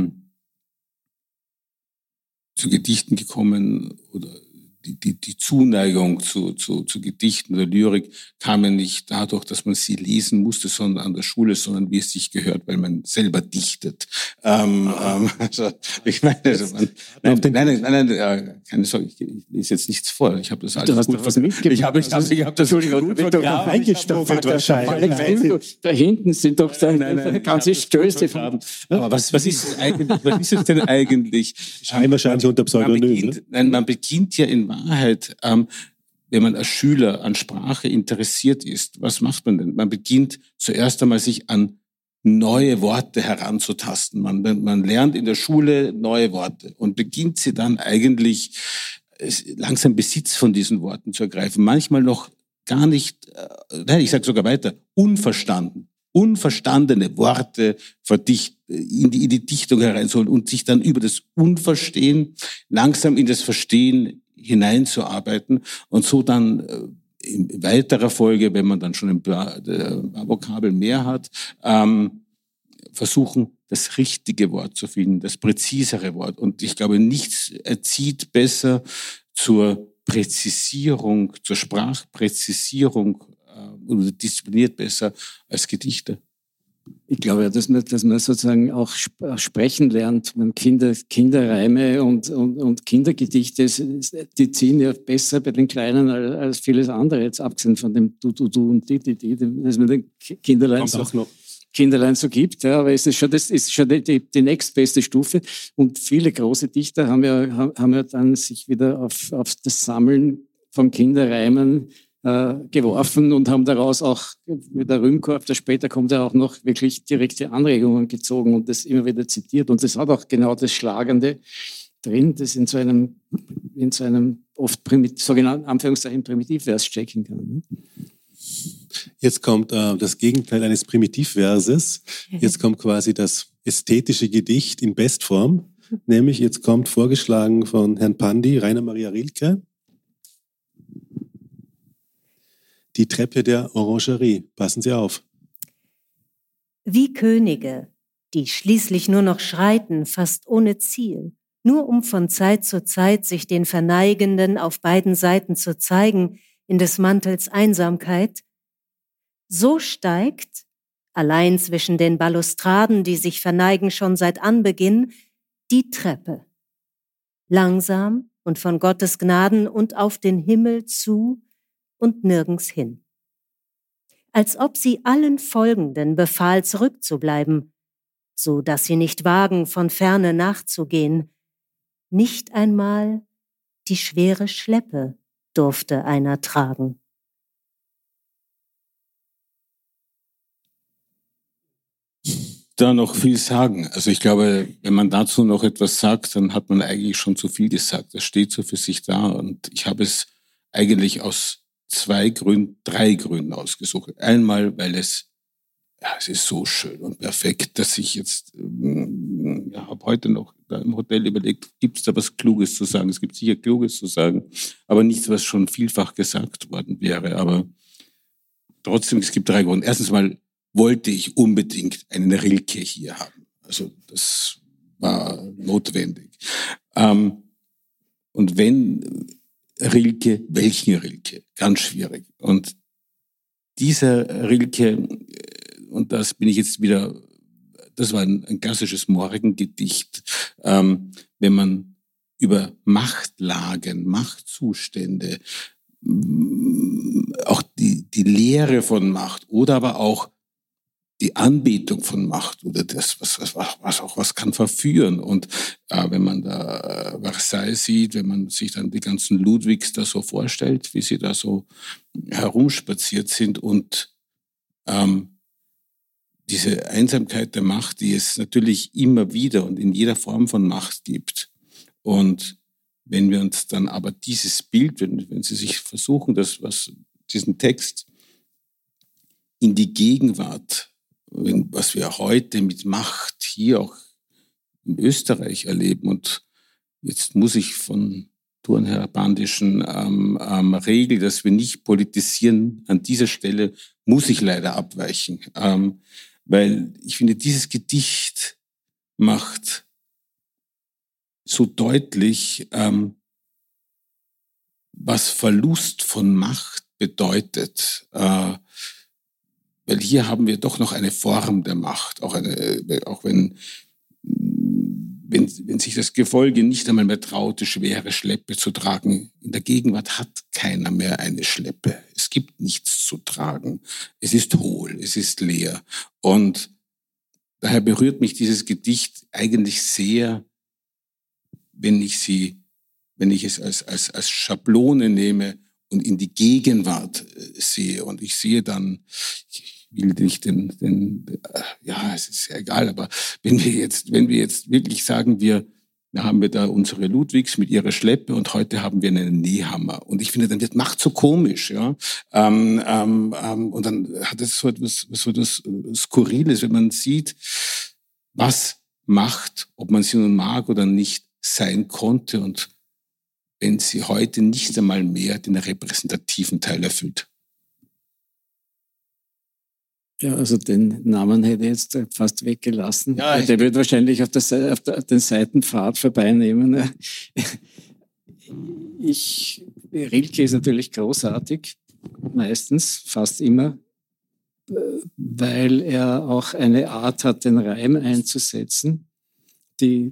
zu Gedichten gekommen oder die Zuneigung zu Gedichten oder Lyrik kam ja nicht dadurch, dass man sie lesen musste, sondern an der Schule, sondern wie es sich gehört, weil man selber dichtet. Also ich meine, nein, keine Sorge, ich lese jetzt nichts vor. Ich habe das alles gut verstanden. Ich habe das gut eingestopft wahrscheinlich. Da hinten sind doch ganze Stöße von. Aber was ist es denn eigentlich? Wahrscheinlich unter Pseudonym. Man beginnt ja in Wahrheit, wenn man als Schüler an Sprache interessiert ist, was macht man denn? Man beginnt zuerst einmal sich an neue Worte heranzutasten. Man lernt in der Schule neue Worte und beginnt sie dann eigentlich langsam Besitz von diesen Worten zu ergreifen. Manchmal noch gar nicht, ich sage sogar weiter, unverstandene Worte in die Dichtung hereinzuholen und sich dann über das Unverstehen langsam in das Verstehen hineinzuarbeiten und so dann in weiterer Folge, wenn man dann schon ein paar Vokabel mehr hat, versuchen, das richtige Wort zu finden, das präzisere Wort. Und ich glaube, nichts erzieht besser zur Präzisierung, zur Sprachpräzisierung oder diszipliniert besser als Gedichte. Ich glaube, dass man sozusagen auch sprechen lernt. Man Kinderreime und Kindergedichte, die ziehen ja besser bei den Kleinen als vieles andere, jetzt abgesehen von dem Du und Die, dass man den Kinderlein so gibt. Ja, aber es ist schon die nächstbeste Stufe. Und viele große Dichter haben ja dann sich wieder auf das Sammeln von Kinderreimen geworfen und haben daraus auch, wie der Rühmkorff, der später kommt, ja auch noch wirklich direkte Anregungen gezogen und das immer wieder zitiert. Und das hat auch genau das Schlagende drin, das in so einem oft sogenannten Anführungszeichen Primitivvers stecken kann. Jetzt kommt das Gegenteil eines Primitivverses. Jetzt kommt quasi das ästhetische Gedicht in Bestform. Nämlich jetzt kommt vorgeschlagen von Herrn Pandy, Rainer Maria Rilke, Die Treppe der Orangerie. Passen Sie auf. Wie Könige, die schließlich nur noch schreiten, fast ohne Ziel, nur um von Zeit zu Zeit sich den Verneigenden auf beiden Seiten zu zeigen, in des Mantels Einsamkeit, so steigt, allein zwischen den Balustraden, die sich verneigen schon seit Anbeginn, die Treppe. Langsam und von Gottes Gnaden und auf den Himmel zu und nirgends hin. Als ob sie allen Folgenden befahl, zurückzubleiben, so dass sie nicht wagen, von Ferne nachzugehen. Nicht einmal die schwere Schleppe durfte einer tragen. Da noch viel sagen. Also ich glaube, wenn man dazu noch etwas sagt, dann hat man eigentlich schon zu viel gesagt. Das steht so für sich da und ich habe es eigentlich aus drei Gründen ausgesucht. Einmal, weil es ist so schön und perfekt, dass ich jetzt, habe heute noch da im Hotel überlegt, gibt es da was Kluges zu sagen? Es gibt sicher Kluges zu sagen, aber nichts, was schon vielfach gesagt worden wäre. Aber trotzdem, es gibt 3 Gründe. Erstens mal wollte ich unbedingt einen Rilke hier haben. Also das war notwendig. Und wenn Rilke, welchen Rilke? Ganz schwierig. Und dieser Rilke, und das bin ich jetzt wieder, das war ein klassisches Morgengedicht, wenn man über Machtlagen, Machtzustände, auch die Lehre von Macht oder aber auch die Anbetung von Macht oder das, was kann verführen. Und wenn man da Versailles sieht, wenn man sich dann die ganzen Ludwigs da so vorstellt, wie sie da so herumspaziert sind und diese Einsamkeit der Macht, die es natürlich immer wieder und in jeder Form von Macht gibt. Und wenn wir uns dann aber dieses Bild, wenn Sie sich versuchen, diesen Text in die Gegenwart, was wir heute mit Macht hier auch in Österreich erleben. Und jetzt muss ich von Thurnherr Pandischen Regel, dass wir nicht politisieren, an dieser Stelle muss ich leider abweichen. Weil ich finde, dieses Gedicht macht so deutlich, was Verlust von Macht bedeutet. Weil hier haben wir doch noch eine Form der Macht, auch wenn sich das Gefolge nicht einmal mehr traute, schwere Schleppe zu tragen. In der Gegenwart hat keiner mehr eine Schleppe. Es gibt nichts zu tragen. Es ist hohl, es ist leer. Und daher berührt mich dieses Gedicht eigentlich sehr, wenn ich es als Schablone nehme und in die Gegenwart sehe. Und ich sehe dann, ich will nicht es ist ja egal, aber wenn wir jetzt wirklich sagen, wir haben wir da unsere Ludwigs mit ihrer Schleppe und heute haben wir einen Nehammer. Und ich finde, dann wird Macht so komisch, ja. Und dann hat es so etwas Skurriles, wenn man sieht, was Macht, ob man sie nun mag oder nicht, sein konnte und wenn sie heute nicht einmal mehr den repräsentativen Teil erfüllt? Ja, also den Namen hätte ich jetzt fast weggelassen. Ja, der wird wahrscheinlich auf den Seitenpfad vorbeinehmen. Rilke ist natürlich großartig, meistens, fast immer, weil er auch eine Art hat, den Reim einzusetzen, die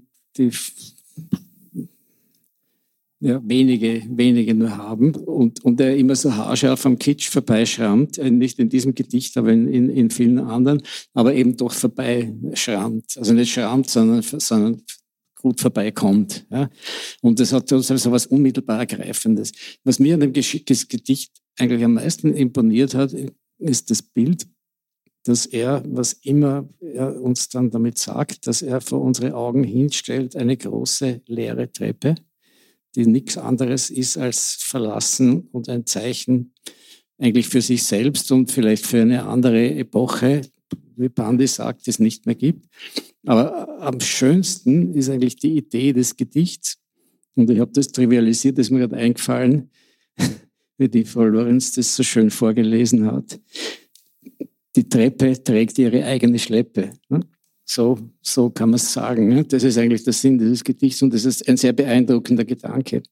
wenige nur haben und er immer so haarscharf am Kitsch vorbeischrammt, nicht in diesem Gedicht, aber in vielen anderen, aber eben doch vorbeischrammt. Also nicht schrammt, sondern gut vorbeikommt. Ja. Und das hat so was unmittelbar Ergreifendes. Was mir an dem Gedicht eigentlich am meisten imponiert hat, ist das Bild, dass was immer er uns dann damit sagt, dass er vor unsere Augen hinstellt, eine große leere Treppe, die nichts anderes ist als verlassen und ein Zeichen eigentlich für sich selbst und vielleicht für eine andere Epoche, wie Pandi sagt, es nicht mehr gibt. Aber am schönsten ist eigentlich die Idee des Gedichts. Und ich habe das trivialisiert, das ist mir gerade eingefallen, wie die Frau Lorenz das so schön vorgelesen hat. Die Treppe trägt ihre eigene Schleppe. So kann man es sagen. Das ist eigentlich der Sinn dieses Gedichts und das ist ein sehr beeindruckender Gedanke.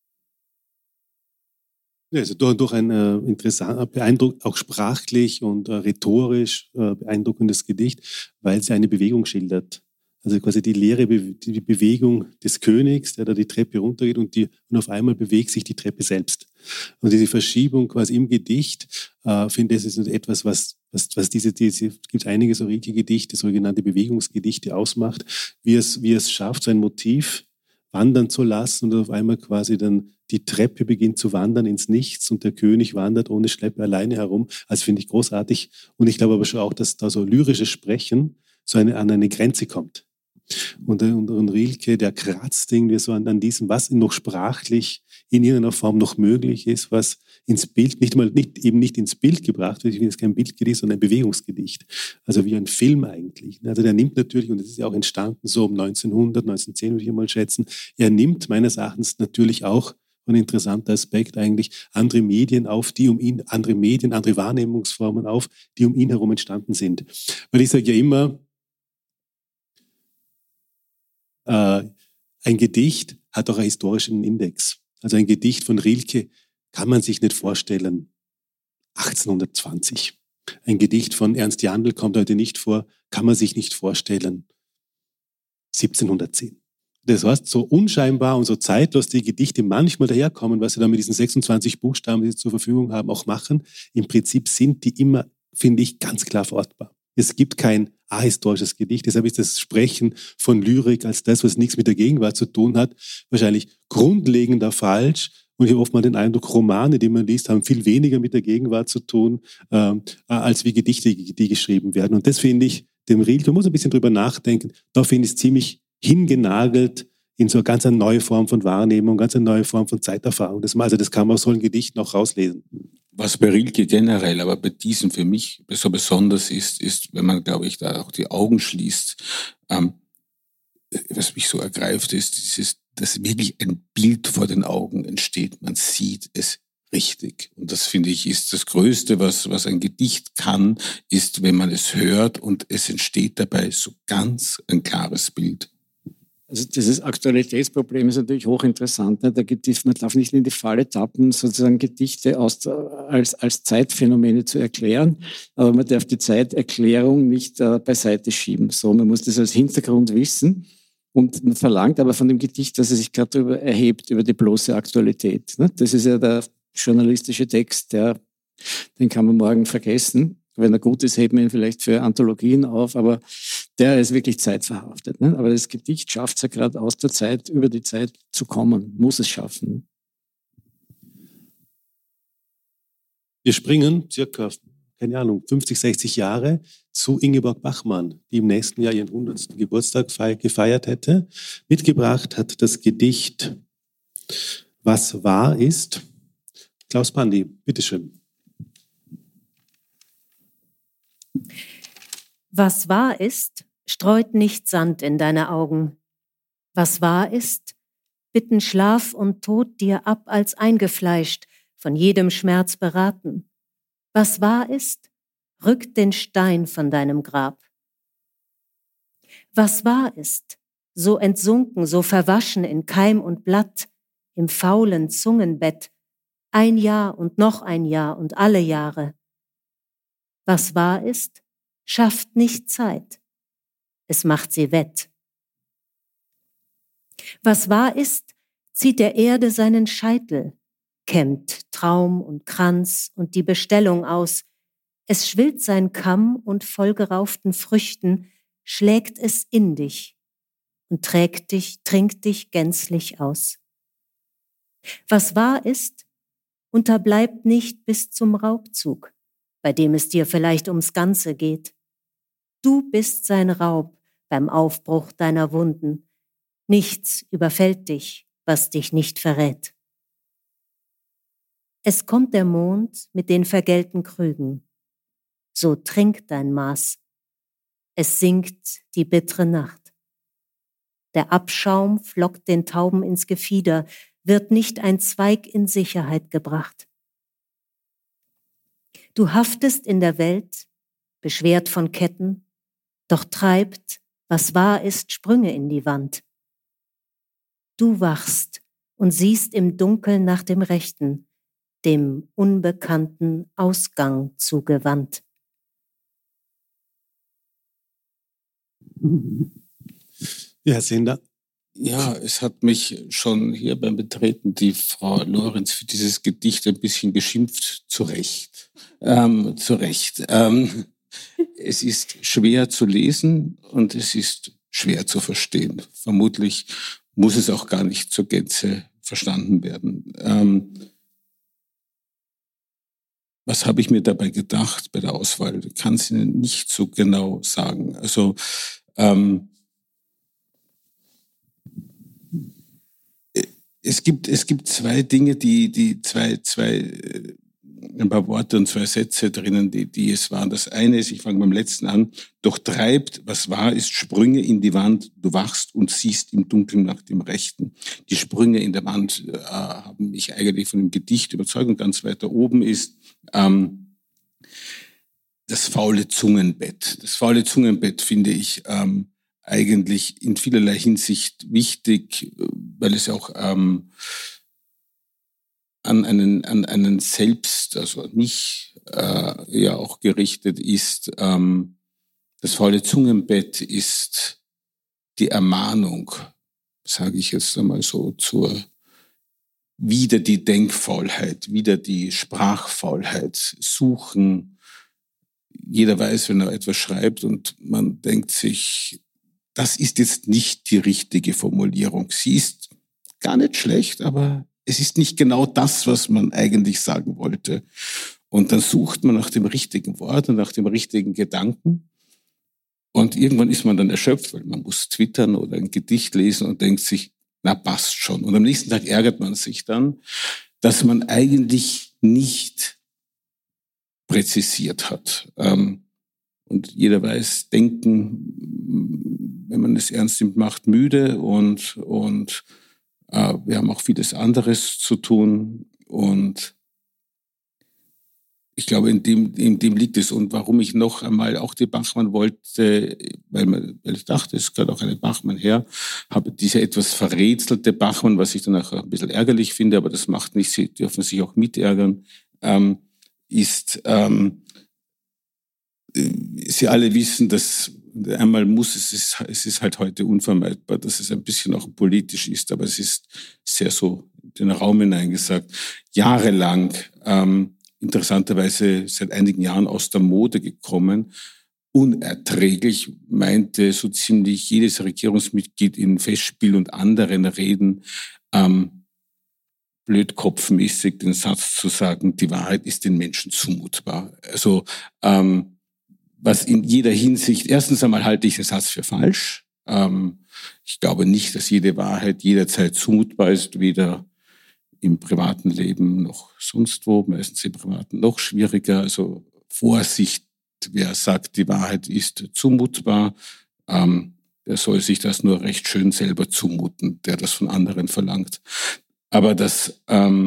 Ja, also durch ein beeindruckend, auch sprachlich und rhetorisch beeindruckendes Gedicht, weil sie eine Bewegung schildert. Also quasi die die Bewegung des Königs, der da die Treppe runtergeht und auf einmal bewegt sich die Treppe selbst. Und diese Verschiebung quasi im Gedicht, finde ich, ist etwas, was gibt einige so Rilke-Gedichte, sogenannte Bewegungsgedichte ausmacht, wie es schafft, so ein Motiv wandern zu lassen und auf einmal quasi dann die Treppe beginnt zu wandern ins Nichts und der König wandert ohne Schleppe alleine herum. Also finde ich großartig. Und ich glaube aber schon auch, dass da so lyrisches Sprechen an eine Grenze kommt. Und Rilke, der kratzt irgendwie so an diesem, was noch sprachlich in irgendeiner Form noch möglich ist, was ins Bild, nicht ins Bild gebracht wird. Ich finde es kein Bildgedicht, sondern ein Bewegungsgedicht. Also wie ein Film eigentlich. Also der nimmt natürlich, und das ist ja auch entstanden so um 1910, würde ich mal schätzen, er nimmt meines Erachtens natürlich auch ein interessanter Aspekt eigentlich andere Medien auf, andere Wahrnehmungsformen auf, die um ihn herum entstanden sind. Weil ich sage ja immer, ein Gedicht hat auch einen historischen Index. Also ein Gedicht von Rilke kann man sich nicht vorstellen 1820. Ein Gedicht von Ernst Jandl kommt heute nicht vor, kann man sich nicht vorstellen 1710. Das heißt, so unscheinbar und so zeitlos die Gedichte manchmal daherkommen, was sie da mit diesen 26 Buchstaben, die sie zur Verfügung haben, auch machen, im Prinzip sind die immer, finde ich, ganz klar verortbar. Es gibt kein ahistorisches Gedicht. Deshalb ist das Sprechen von Lyrik als das, was nichts mit der Gegenwart zu tun hat, wahrscheinlich grundlegender falsch. Und ich habe oft mal den Eindruck, Romane, die man liest, haben viel weniger mit der Gegenwart zu tun, als wie Gedichte, die geschrieben werden. Und das finde ich, dem Rilke, man muss ein bisschen drüber nachdenken, da finde ich es ziemlich hingenagelt in so eine ganz neue Form von Wahrnehmung, ganz eine neue Form von Zeiterfahrung. Das kann man aus so einem Gedicht noch rauslesen. Was bei Rilke generell, aber bei diesem für mich so besonders ist, wenn man, glaube ich, da auch die Augen schließt, was mich so ergreift, ist dass wirklich ein Bild vor den Augen entsteht. Man sieht es richtig. Und das, finde ich, ist das Größte, was ein Gedicht kann, ist, wenn man es hört und es entsteht dabei so ganz ein klares Bild. Also dieses Aktualitätsproblem ist natürlich hochinteressant. Ne? Man darf nicht in die Falle tappen, sozusagen Gedichte als Zeitphänomene zu erklären, aber man darf die Zeiterklärung nicht beiseite schieben. So, man muss das als Hintergrund wissen und man verlangt aber von dem Gedicht, dass es sich gerade darüber erhebt, über die bloße Aktualität. Ne? Das ist ja der journalistische Text, den kann man morgen vergessen. Wenn er gut ist, heben wir ihn vielleicht für Anthologien auf, aber der ist wirklich zeitverhaftet. Ne? Aber das Gedicht schafft es ja gerade aus der Zeit, über die Zeit zu kommen, muss es schaffen. Wir springen circa, 50, 60 Jahre zu Ingeborg Bachmann, die im nächsten Jahr ihren 100. Geburtstag gefeiert hätte. Mitgebracht hat das Gedicht Was wahr ist. Klaus Pandi, bitteschön. Was wahr ist, streut nicht Sand in deine Augen. Was wahr ist, bitten Schlaf und Tod dir ab als eingefleischt, von jedem Schmerz beraten. Was wahr ist, rückt den Stein von deinem Grab. Was wahr ist, so entsunken, so verwaschen in Keim und Blatt, im faulen Zungenbett, ein Jahr und noch ein Jahr und alle Jahre. Was wahr ist, schafft nicht Zeit, es macht sie wett. Was wahr ist, zieht der Erde seinen Scheitel, kämmt Traum und Kranz und die Bestellung aus, es schwillt sein Kamm und vollgerauften Früchten schlägt es in dich und trinkt dich gänzlich aus. Was wahr ist, unterbleibt nicht bis zum Raubzug, bei dem es dir vielleicht ums Ganze geht. Du bist sein Raub beim Aufbruch deiner Wunden. Nichts überfällt dich, was dich nicht verrät. Es kommt der Mond mit den vergällten Krügen. So trink dein Maß. Es sinkt die bittere Nacht. Der Abschaum flockt den Tauben ins Gefieder, wird nicht ein Zweig in Sicherheit gebracht. Du haftest in der Welt, beschwert von Ketten, doch treibt, was wahr ist, Sprünge in die Wand. Du wachst und siehst im Dunkeln nach dem Rechten, dem unbekannten Ausgang zugewandt. Ja, Herr Sender. Ja, es hat mich schon hier beim Betreten die Frau Lorenz für dieses Gedicht ein bisschen geschimpft, zu Recht. Es ist schwer zu lesen und es ist schwer zu verstehen. Vermutlich muss es auch gar nicht zur Gänze verstanden werden. Was habe ich mir dabei gedacht bei der Auswahl? Ich kann es Ihnen nicht so genau sagen. Also es gibt zwei Dinge, die ein paar Worte und zwei Sätze drinnen, die es waren. Das eine ist, ich fange beim letzten an, doch treibt, was wahr ist, Sprünge in die Wand, du wachst und siehst im Dunkeln nach dem Rechten. Die Sprünge in der Wand haben mich eigentlich von dem Gedicht überzeugt. Und ganz weiter oben ist das faule Zungenbett. Das faule Zungenbett finde ich eigentlich in vielerlei Hinsicht wichtig, weil es auch an einen selbst, also an mich ja auch gerichtet ist. Das faule Zungenbett ist die Ermahnung, sage ich jetzt einmal so, zur wieder die Denkfaulheit, wieder die Sprachfaulheit suchen. Jeder weiß, wenn er etwas schreibt und man denkt sich, das ist jetzt nicht die richtige Formulierung. Sie ist gar nicht schlecht, aber es ist nicht genau das, was man eigentlich sagen wollte. Und dann sucht man nach dem richtigen Wort und nach dem richtigen Gedanken. Und irgendwann ist man dann erschöpft, weil man muss twittern oder ein Gedicht lesen und denkt sich, na passt schon. Und am nächsten Tag ärgert man sich dann, dass man eigentlich nicht präzisiert hat. Und jeder weiß, Denken, wenn man es ernst nimmt, macht müde und wir haben auch vieles anderes zu tun. Und ich glaube, in dem liegt es. Und warum ich noch einmal auch die Bachmann wollte, weil ich dachte, es gehört auch eine Bachmann her, habe diese etwas verrätselte Bachmann, was ich dann auch ein bisschen ärgerlich finde, aber das macht nichts, Sie dürfen sich auch mitärgern, ist, Sie alle wissen, dass einmal es ist halt heute unvermeidbar, dass es ein bisschen auch politisch ist, aber es ist sehr so in den Raum hineingesagt, jahrelang, interessanterweise seit einigen Jahren aus der Mode gekommen, unerträglich, meinte so ziemlich jedes Regierungsmitglied in Festspiel und anderen Reden, blödkopfmäßig den Satz zu sagen, die Wahrheit ist den Menschen zumutbar. Also was in jeder Hinsicht, erstens einmal halte ich den Satz für falsch. Ich glaube nicht, dass jede Wahrheit jederzeit zumutbar ist, weder im privaten Leben noch sonst wo, meistens im privaten noch schwieriger. Also Vorsicht, wer sagt, die Wahrheit ist zumutbar. der soll sich das nur recht schön selber zumuten, der das von anderen verlangt. Aber das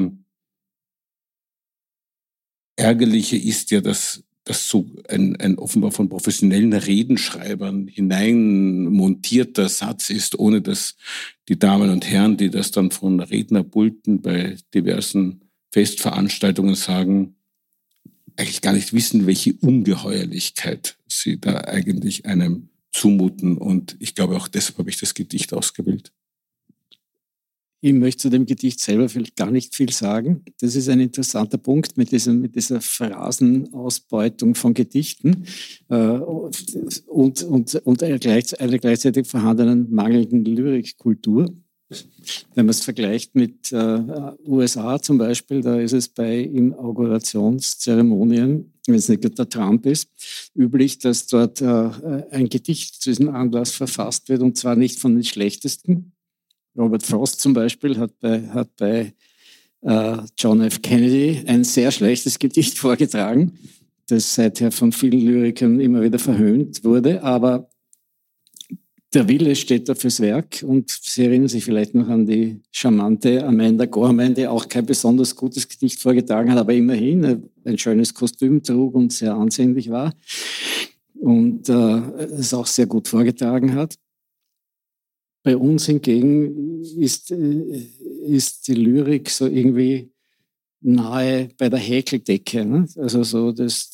Ärgerliche ist ja, dass das so ein offenbar von professionellen Redenschreibern hinein montierter Satz ist, ohne dass die Damen und Herren, die das dann von Rednerpulten bei diversen Festveranstaltungen sagen, eigentlich gar nicht wissen, welche Ungeheuerlichkeit sie da eigentlich einem zumuten. Und ich glaube, auch deshalb habe ich das Gedicht ausgewählt. Ich möchte zu dem Gedicht selber vielleicht gar nicht viel sagen. Das ist ein interessanter Punkt mit dieser Phrasenausbeutung von Gedichten und einer gleichzeitig vorhandenen mangelnden Lyrikkultur. Wenn man es vergleicht mit USA zum Beispiel, da ist es bei Inaugurationszeremonien, wenn es nicht der Trump ist, üblich, dass dort ein Gedicht zu diesem Anlass verfasst wird, und zwar nicht von den schlechtesten. Robert Frost zum Beispiel hat bei John F. Kennedy ein sehr schlechtes Gedicht vorgetragen, das seither von vielen Lyrikern immer wieder verhöhnt wurde, aber der Wille steht da fürs Werk, und Sie erinnern sich vielleicht noch an die charmante Amanda Gorman, die auch kein besonders gutes Gedicht vorgetragen hat, aber immerhin ein schönes Kostüm trug und sehr ansehnlich war und es auch sehr gut vorgetragen hat. Bei uns hingegen ist die Lyrik so irgendwie nahe bei der Häkeldecke. Ne? Also so das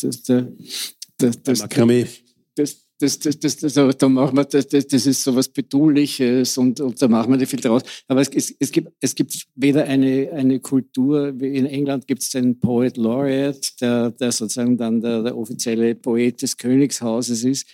da machen wir, das ist so was Betuliches und da machen wir nicht viel draus. Aber es gibt weder eine Kultur, wie in England gibt es den Poet Laureate, der sozusagen dann der offizielle Poet des Königshauses ist.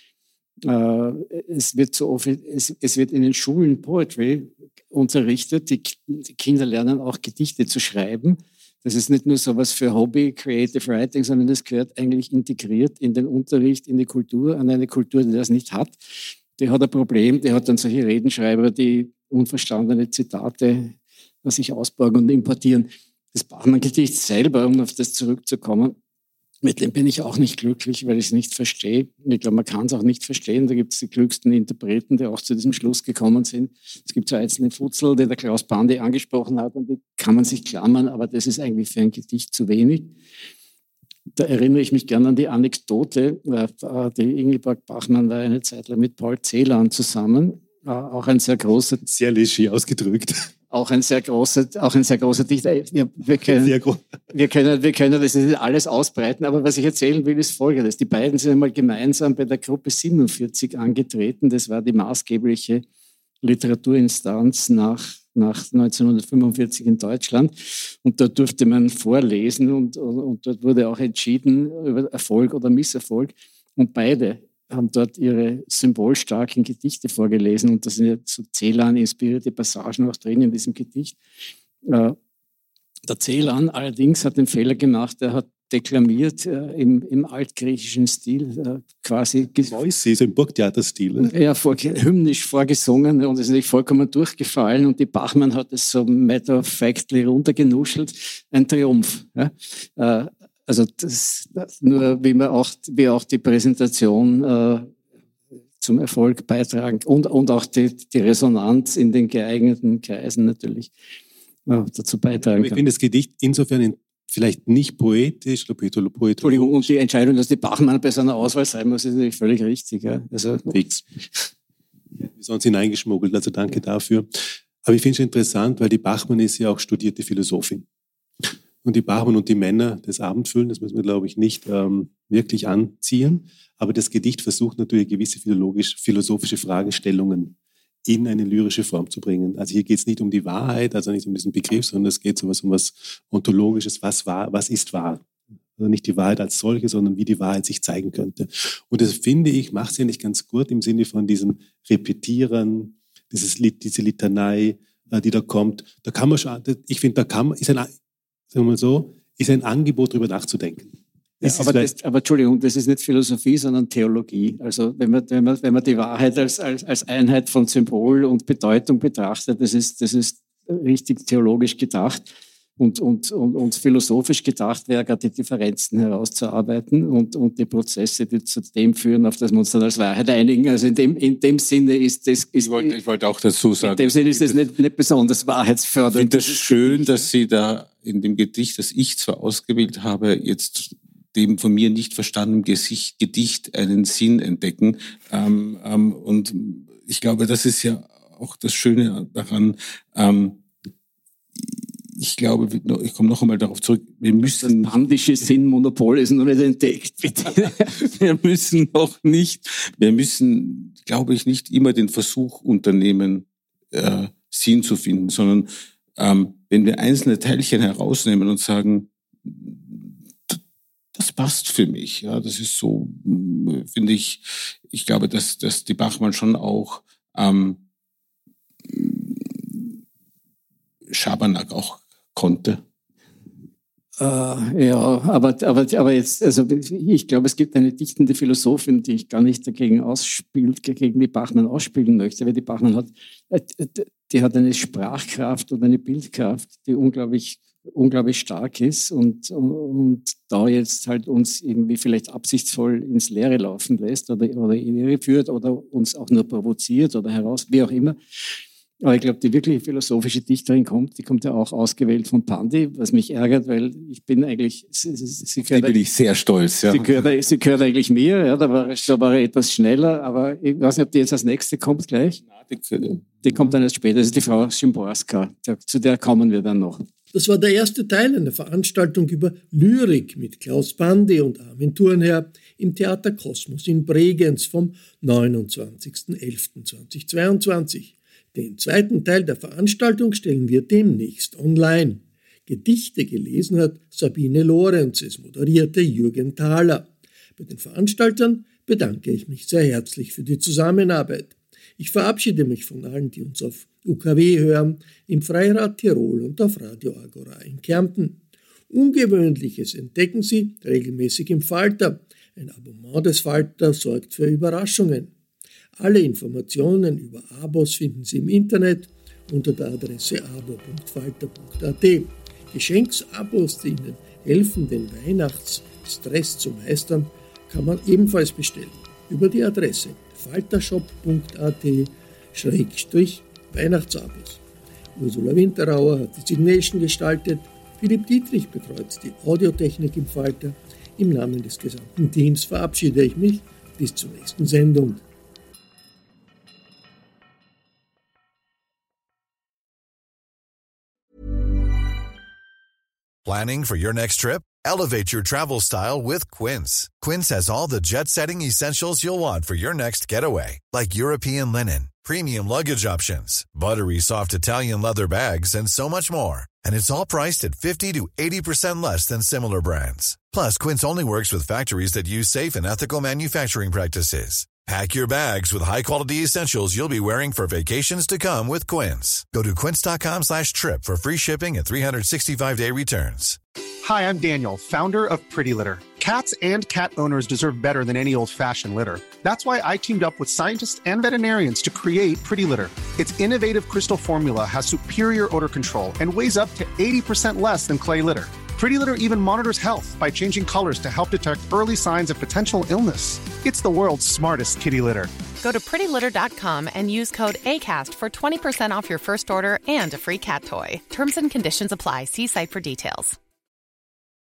Es wird in den Schulen Poetry unterrichtet. Die Kinder lernen auch Gedichte zu schreiben. Das ist nicht nur sowas für Hobby, Creative Writing, sondern das gehört eigentlich integriert in den Unterricht, in die Kultur, an eine Kultur, die das nicht hat. Die hat ein Problem, die hat dann solche Redenschreiber, die unverstandene Zitate sich ausborgen und importieren. Das Bachmann-Gedicht selber, um auf das zurückzukommen, mit dem bin ich auch nicht glücklich, weil ich es nicht verstehe. Ich glaube, man kann es auch nicht verstehen. Da gibt es die klügsten Interpreten, die auch zu diesem Schluss gekommen sind. Es gibt so einzelne Futzel, die der Klaus Bandi angesprochen hat, und die kann man sich klammern, aber das ist eigentlich für ein Gedicht zu wenig. Da erinnere ich mich gerne an die Anekdote. Die Ingeborg Bachmann war eine Zeit lang mit Paul Celan zusammen. Auch ein sehr großer... Sehr léger ausgedrückt. Auch ein sehr großer Dichter. Ja, wir können das nicht alles ausbreiten, aber was ich erzählen will, ist Folgendes. Die beiden sind einmal gemeinsam bei der Gruppe 47 angetreten. Das war die maßgebliche Literaturinstanz nach 1945 in Deutschland. Und dort durfte man vorlesen und dort wurde auch entschieden über Erfolg oder Misserfolg. Und beide haben dort ihre symbolstarken Gedichte vorgelesen, und da sind ja so Celan-inspirierte Passagen auch drin in diesem Gedicht. Der Celan allerdings hat den Fehler gemacht, er hat deklamiert im altgriechischen Stil, quasi... Moisi, so im Burgtheaterstil. Ja, hymnisch vorgesungen, und ist natürlich vollkommen durchgefallen, und die Bachmann hat es so matter of factly runtergenuschelt. Ein Triumph. Ja? Also das nur, wie auch die Präsentation zum Erfolg beitragen und auch die Resonanz in den geeigneten Kreisen natürlich dazu beitragen kann. Ich finde das Gedicht insofern vielleicht nicht poetisch oder poetologisch. Entschuldigung, und die Entscheidung, dass die Bachmann bei seiner Auswahl sein muss, ist natürlich völlig richtig. Ja? Also fix. Wie sonst hineingeschmuggelt, also danke dafür. Aber ich finde es interessant, weil die Bachmann ist ja auch studierte Philosophin. Und die Bachmann und die Männer des Abendfüllen, das müssen wir, glaube ich, nicht wirklich anziehen. Aber das Gedicht versucht natürlich gewisse philosophische Fragestellungen in eine lyrische Form zu bringen. Also hier geht es nicht um die Wahrheit, also nicht um diesen Begriff, sondern es geht um was Ontologisches, was ist wahr. Also nicht die Wahrheit als solche, sondern wie die Wahrheit sich zeigen könnte. Und das, finde ich, macht es ja nicht ganz gut im Sinne von diesem Repetieren, diese Litanei, die da kommt. Da kann man schon, ich finde, sagen wir mal so, ist ein Angebot, darüber nachzudenken. Ja, aber Entschuldigung, das ist nicht Philosophie, sondern Theologie. Also wenn man die Wahrheit als Einheit von Symbol und Bedeutung betrachtet, das ist richtig theologisch gedacht. und philosophisch gedacht wäre, gerade die Differenzen herauszuarbeiten und die Prozesse, die zu dem führen, auf das wir uns dann als Wahrheit einigen. Also in dem Sinne ist das... Ich wollte auch dazu sagen. In dem Sinne ist das nicht besonders wahrheitsfördernd. Ich finde das schön, dass Sie da in dem Gedicht, das ich zwar ausgewählt habe, jetzt dem von mir nicht verstandenen Gedicht einen Sinn entdecken. Und ich glaube, das ist ja auch das Schöne daran. Ich glaube, ich komme noch einmal darauf zurück, wir müssen... Das pandische Sinnmonopol ist noch nicht entdeckt, bitte. Wir müssen, glaube ich, nicht immer den Versuch unternehmen, Sinn zu finden, sondern wenn wir einzelne Teilchen herausnehmen und sagen, das passt für mich, ja, das ist so, finde ich glaube, dass die Bachmann schon auch Schabernack auch konnte. Ja, aber jetzt, also ich glaube, es gibt eine dichtende Philosophin, die ich gar nicht gegen die Bachmann ausspielen möchte, weil die Bachmann die hat eine Sprachkraft und eine Bildkraft, die unglaublich stark ist und da jetzt halt uns irgendwie vielleicht absichtsvoll ins Leere laufen lässt oder in Irre führt oder uns auch nur provoziert oder heraus, wie auch immer. Aber ich glaube, die wirkliche philosophische Dichterin die kommt ja auch ausgewählt von Pandi, was mich ärgert, weil ich bin eigentlich... Sie bin ich sehr stolz, ja. Sie gehört eigentlich mir, ja, da war er etwas schneller, aber ich weiß nicht, ob die jetzt als nächste kommt gleich. Die kommt dann erst später, das ist die Frau Szymborska, zu der kommen wir dann noch. Das war der erste Teil einer Veranstaltung über Lyrik mit Klaus Pandi und Armin Thurnherr im Theater Kosmos in Bregenz vom 29.11.2022. Den zweiten Teil der Veranstaltung stellen wir demnächst online. Gedichte gelesen hat Sabine Lorenz, es moderierte Jürgen Thaler. Bei den Veranstaltern bedanke ich mich sehr herzlich für die Zusammenarbeit. Ich verabschiede mich von allen, die uns auf UKW hören, im Freirad Tirol und auf Radio Agora in Kärnten. Ungewöhnliches entdecken Sie regelmäßig im Falter. Ein Abonnement des Falter sorgt für Überraschungen. Alle Informationen über Abos finden Sie im Internet unter der Adresse abo.falter.at. Geschenksabos, die Ihnen helfen, den Weihnachtsstress zu meistern, kann man ebenfalls bestellen über die Adresse faltershop.at/Weihnachtsabos. Ursula Winterauer hat die Signation gestaltet, Philipp Dietrich betreut die Audiotechnik im Falter. Im Namen des gesamten Teams verabschiede ich mich bis zur nächsten Sendung. Planning for your next trip? Elevate your travel style with Quince. Quince has all the jet-setting essentials you'll want for your next getaway, like European linen, premium luggage options, buttery soft Italian leather bags, and so much more. And it's all priced at 50 to 80% less than similar brands. Plus, Quince only works with factories that use safe and ethical manufacturing practices. Pack your bags with high-quality essentials you'll be wearing for vacations to come with Quince. Go to quince.com/trip for free shipping and 365-day returns. Hi, I'm Daniel, founder of Pretty Litter. Cats and cat owners deserve better than any old-fashioned litter. That's why I teamed up with scientists and veterinarians to create Pretty Litter. Its innovative crystal formula has superior odor control and weighs up to 80% less than clay litter. Pretty Litter even monitors health by changing colors to help detect early signs of potential illness. It's the world's smartest kitty litter. Go to prettylitter.com and use code ACAST for 20% off your first order and a free cat toy. Terms and conditions apply. See site for details.